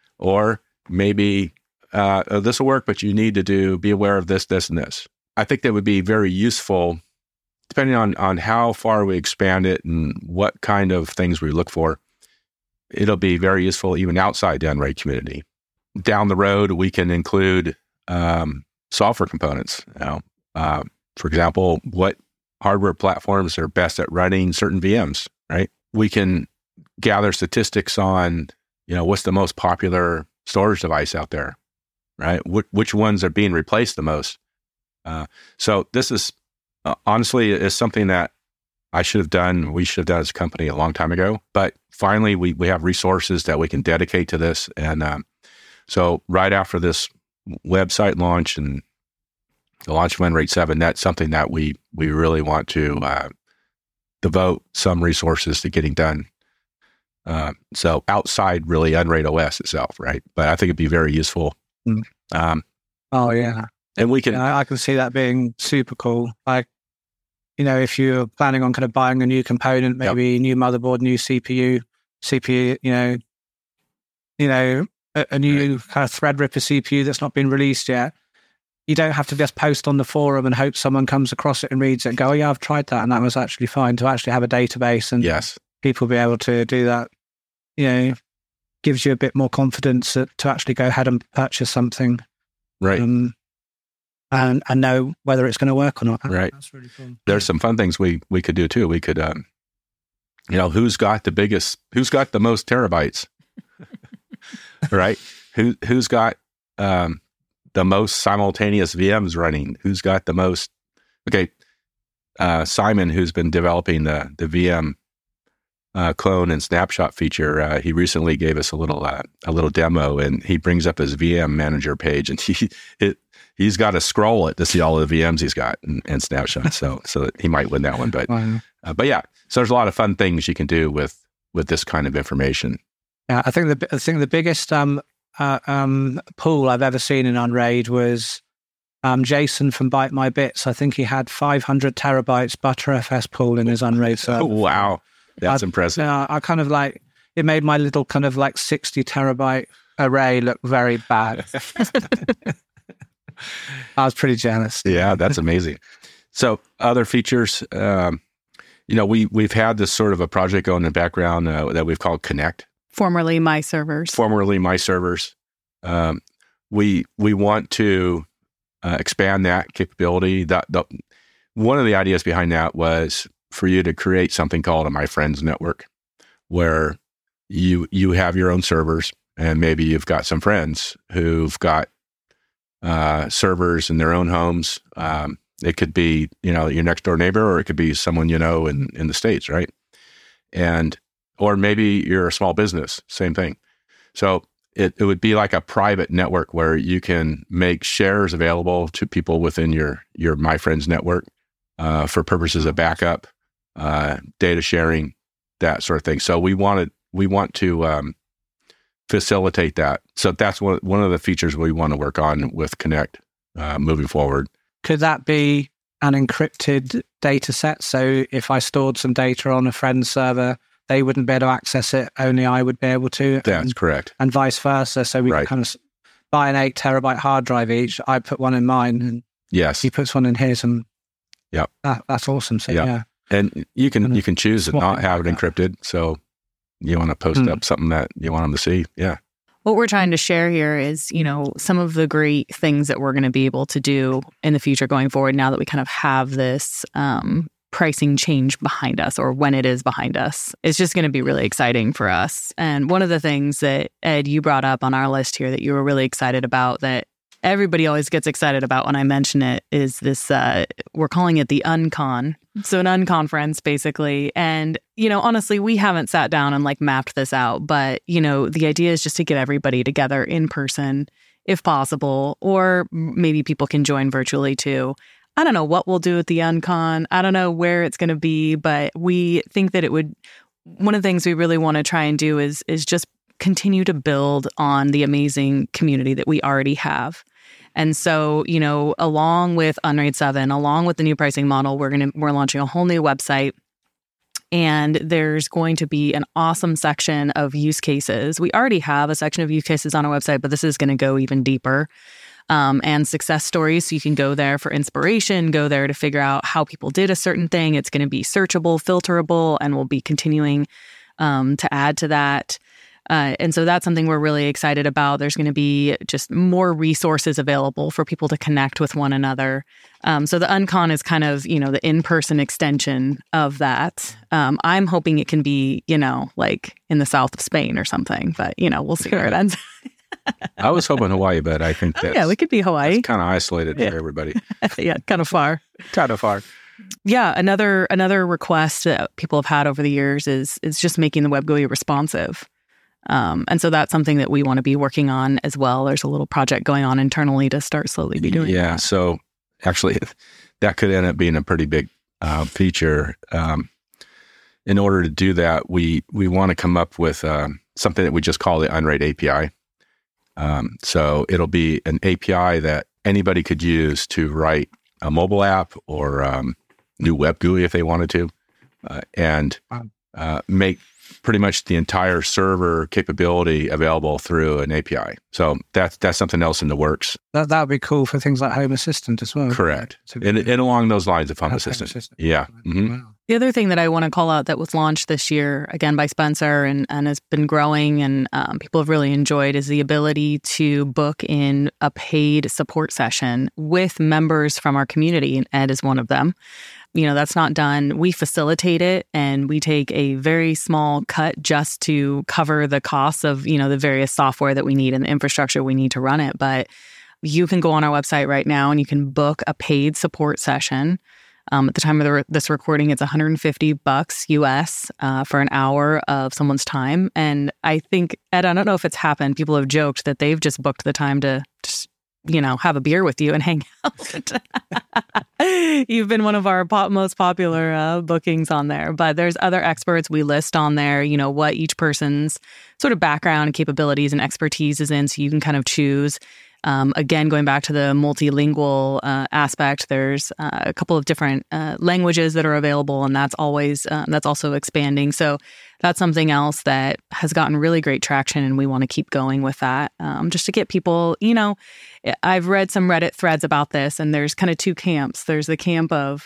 or maybe uh, oh, this will work, but you need to do be aware of this, this, and this. I think that would be very useful, depending on on how far we expand it and what kind of things we look for. It'll be very useful even outside the Unraid community. Down the road, we can include um, software components. You know, uh, for example, what hardware platforms are best at running certain V Ms, right? We can gather statistics on, you know, what's the most popular storage device out there, right? Wh- which ones are being replaced the most? Uh, so this is, uh, honestly, is something that I should have done, we should have done as a company a long time ago. But finally, we we have resources that we can dedicate to this. And um, so right after this website launch and the launch of Unraid seven, that's something that we we really want to uh, devote some resources to getting done. Uh, so outside really Unraid O S itself, right? But I think it'd be very useful. Mm. Um, oh, yeah. And we can... Yeah, I can see that being super cool. Like, you know, if you're planning on kind of buying a new component, maybe yep. new motherboard, new C P U, C P U, you know, you know, a, a new right. kind of Threadripper C P U that's not been released yet, you don't have to just post on the forum and hope someone comes across it and reads it and go, oh yeah, I've tried that and that was actually fine. To actually have a database and yes. people be able to do that, you know, gives you a bit more confidence to, to actually go ahead and purchase something. Right. Um, and, and know whether it's going to work or not. Right. That's really cool. There's some fun things we, we could do too. We could, um, you know, who's got the biggest, who's got the most terabytes, right? Who, who's got um, the most simultaneous V Ms running? Who's got the most, okay, uh, Simon, who's been developing the, the V M uh, clone and snapshot feature, uh, he recently gave us a little, uh, a little demo, and he brings up his V M manager page, and he, it, he's got to scroll it to see all the V Ms he's got and, and snapshots. So, so that he might win that one. But, wow. uh, but yeah, so there's a lot of fun things you can do with with this kind of information. Yeah, I think the I think the biggest um uh, um pool I've ever seen in Unraid was um Jason from Byte My Bits. I think he had five hundred terabytes Btrfs pool in his Unraid server. Oh, wow, that's I, impressive. Yeah, I kind of like it made my little kind of like sixty terabyte array look very bad. I was pretty jealous. Yeah, that's amazing. So other features, um, you know, we, we've had this sort of a project going in the background uh, that we've called Connect. Formerly My Servers. Formerly My Servers. Um, we we want to uh, expand that capability. That the, one of the ideas behind that was for you to create something called a My Friends network, where you you have your own servers, and maybe you've got some friends who've got uh, servers in their own homes. Um, it could be, you know, your next door neighbor, or it could be someone you know in, in the States, right? And or maybe you're a small business, same thing. So it, it would be like a private network where you can make shares available to people within your your My Friends network uh, for purposes of backup, uh, data sharing, that sort of thing. So we wanted we want to um, facilitate that. So that's one one of the features we want to work on with Connect uh, moving forward. Could that be an encrypted data set? So if I stored some data on a friend's server, they wouldn't be able to access it, only I would be able to. That's and, correct. And vice versa. So we right. kind of buy an eight terabyte hard drive each. I put one in mine, and yes, he puts one in his, and yeah, that, that's awesome. So yep. yeah, and you can you can choose to not have it encrypted. So you want to post mm. up something that you want them to see. Yeah. What we're trying to share here is, you know, some of the great things that we're going to be able to do in the future going forward now that we kind of have this um, pricing change behind us, or when it is behind us. It's just going to be really exciting for us. And one of the things that, Ed, you brought up on our list here that you were really excited about, that everybody always gets excited about when I mention it, is this, uh, we're calling it the Uncon. So an unconference, basically. And, you know, honestly, we haven't sat down and like mapped this out. But, you know, the idea is just to get everybody together in person, if possible, or maybe people can join virtually too. I don't know what we'll do at the Uncon. I don't know where it's going to be, but we think that it would, one of the things we really want to try and do is is just continue to build on the amazing community that we already have. And so, you know, along with Unraid seven, along with the new pricing model, we're going to we're launching a whole new website, and there's going to be an awesome section of use cases. We already have a section of use cases on our website, but this is going to go even deeper. Um, and success stories. So you can go there for inspiration, go there to figure out how people did a certain thing. It's going to be searchable, filterable, and we'll be continuing um, to add to that. Uh, and so that's something we're really excited about. There's going to be just more resources available for people to connect with one another. Um, so the Uncon is kind of, you know, the in-person extension of that. Um, I'm hoping it can be, you know, like in the south of Spain or something, but, you know, we'll see where it ends. I was hoping Hawaii, but I think that's, oh, yeah, we could be Hawaii. Kind of isolated yeah. for everybody. yeah, kind of far. Kind of far. Yeah, another another request that people have had over the years is is just making the web G U I responsive. Um, and so that's something that we want to be working on as well. There's a little project going on internally to start slowly be doing Yeah, that. So actually that could end up being a pretty big uh, feature. Um, in order to do that, we we want to come up with uh, something that we just call the Unraid A P I. Um, so it'll be an A P I that anybody could use to write a mobile app or um, new web G U I if they wanted to, uh, and uh, make pretty much the entire server capability available through an A P I. So that's that's something else in the works. That that would be cool for things like Home Assistant as well. Correct. And, and along those lines of Home Assistant. Home Assistant. Yeah. Mm-hmm. Wow. The other thing that I want to call out that was launched this year, again, by Spencer and, and has been growing and um, people have really enjoyed, is the ability to book in a paid support session with members from our community, and Ed is one of them. You know, that's not done. We facilitate it, and we take a very small cut just to cover the costs of, you know, the various software that we need and the infrastructure we need to run it. But you can go on our website right now and you can book a paid support session. Um, at the time of the, this recording, it's one hundred fifty bucks U S uh, for an hour of someone's time. And I think, Ed, I don't know if it's happened. People have joked that they've just booked the time to, just, you know, have a beer with you and hang out. You've been one of our pop, most popular uh, bookings on there. But there's other experts we list on there, you know, what each person's sort of background and capabilities and expertise is in. So you can kind of choose. Um, again, going back to the multilingual uh, aspect, there's uh, a couple of different uh, languages that are available, and that's always uh, that's also expanding. So that's something else that has gotten really great traction, and we want to keep going with that, um, just to get people. You know, I've read some Reddit threads about this, and there's kind of two camps. There's the camp of,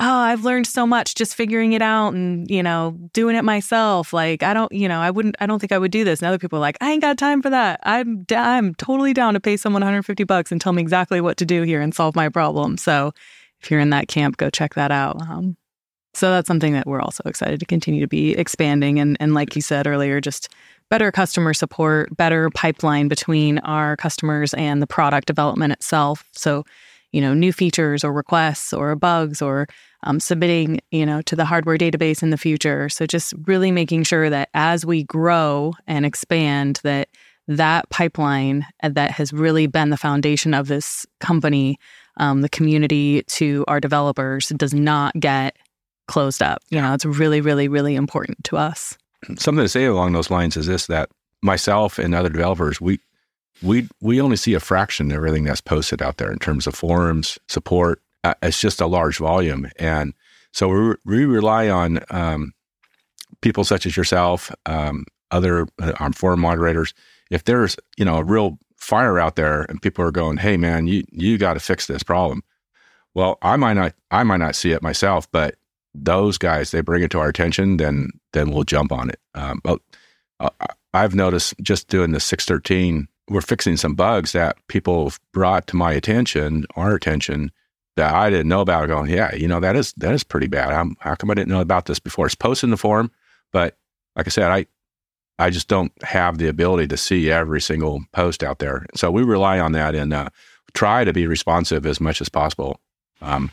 oh, I've learned so much just figuring it out and, you know, doing it myself. Like, I don't, you know, I wouldn't, I don't think I would do this. And other people are like, I ain't got time for that. I'm, d- I'm totally down to pay someone one hundred fifty bucks and tell me exactly what to do here and solve my problem. So if you're in that camp, go check that out. Um, so that's something that we're also excited to continue to be expanding. And, and like you said earlier, just better customer support, better pipeline between our customers and the product development itself. So, you know, new features or requests or bugs or um, submitting, you know, to the hardware database in the future. So just really making sure that as we grow and expand, that that pipeline that has really been the foundation of this company, um, the community to our developers, does not get closed up. You know, it's really, really, really important to us. Something to say along those lines is this, that myself and other developers, we we we only see a fraction of everything that's posted out there in terms of forums, support. Uh, it's just a large volume. And so we, we rely on um, people such as yourself, um, other uh, um, forum moderators. If there's, you know, a real fire out there and people are going, hey, man, you you got to fix this problem. Well, I might not I might not see it myself, but those guys, they bring it to our attention, then then we'll jump on it. Um, but uh, I've noticed just doing the six thirteen, we're fixing some bugs that people have brought to my attention, our attention, that I didn't know about. Going, yeah, you know, that is that is pretty bad. I'm, how come I didn't know about this before? It's posted in the forum, but like I said, I I just don't have the ability to see every single post out there. So we rely on that and uh, try to be responsive as much as possible. Um,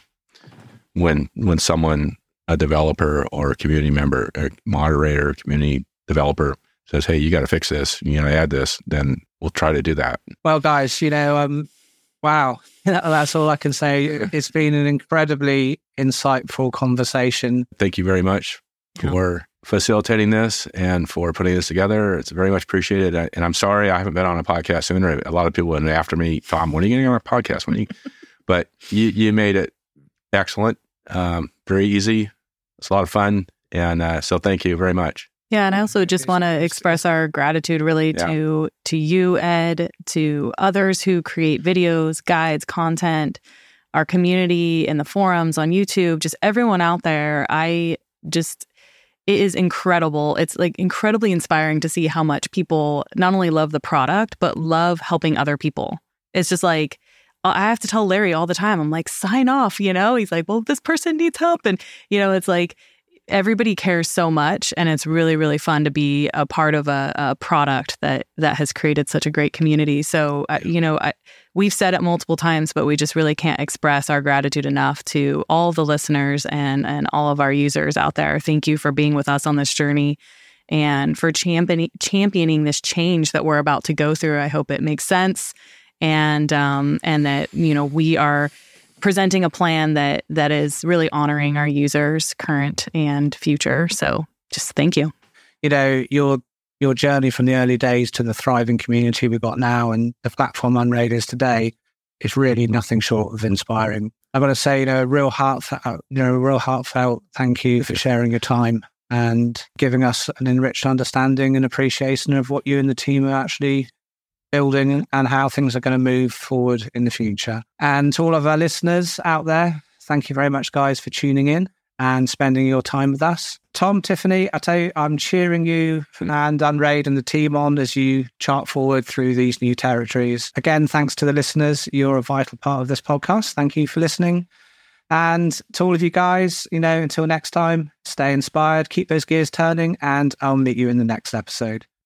when when someone, a developer or a community member, or moderator, community developer says, hey, you got to fix this, you know, add this, then we'll try to do that. Well, guys, you know, um, wow, that's all I can say. It's been an incredibly insightful conversation. Thank you very much Yeah. for facilitating this and for putting this together. It's very much appreciated. And I'm sorry I haven't been on a podcast sooner. A lot of people went after me, Tom, when are you getting on a podcast? When are you? But you, you made it excellent, um, very easy. It's a lot of fun. And uh, so thank you very much. Yeah, and I also just want to express our gratitude really Yeah. to to you, Ed, to others who create videos, guides, content, our community in the forums on YouTube, just everyone out there. I just, it is incredible. It's like incredibly inspiring to see how much people not only love the product, but love helping other people. It's just like, I have to tell Larry all the time, I'm like, sign off, you know? He's like, well, this person needs help. And, you know, it's like, everybody cares so much. And it's really, really fun to be a part of a, a product that that has created such a great community. So, uh, you know, I, we've said it multiple times, but we just really can't express our gratitude enough to all the listeners and, and all of our users out there. Thank you for being with us on this journey and for championing, championing this change that we're about to go through. I hope it makes sense. And um, and that, you know, we are presenting a plan that that is really honoring our users, current and future. So just thank you. You know, your your journey from the early days to the thriving community we've got now and the platform Unraid is today is really nothing short of inspiring. I've got to say, you know, a real heartfelt, you know, a real heartfelt thank you for sharing your time and giving us an enriched understanding and appreciation of what you and the team are actually building and how things are going to move forward in the future. And to all of our listeners out there, thank you very much, guys, for tuning in and spending your time with us. Tom, Tiffany, I tell you, I'm cheering you and Unraid and the team on as you chart forward through these new territories. Again, thanks to the listeners. You're a vital part of this podcast. Thank you for listening. And to all of you guys, you know, until next time, stay inspired, keep those gears turning, and I'll meet you in the next episode.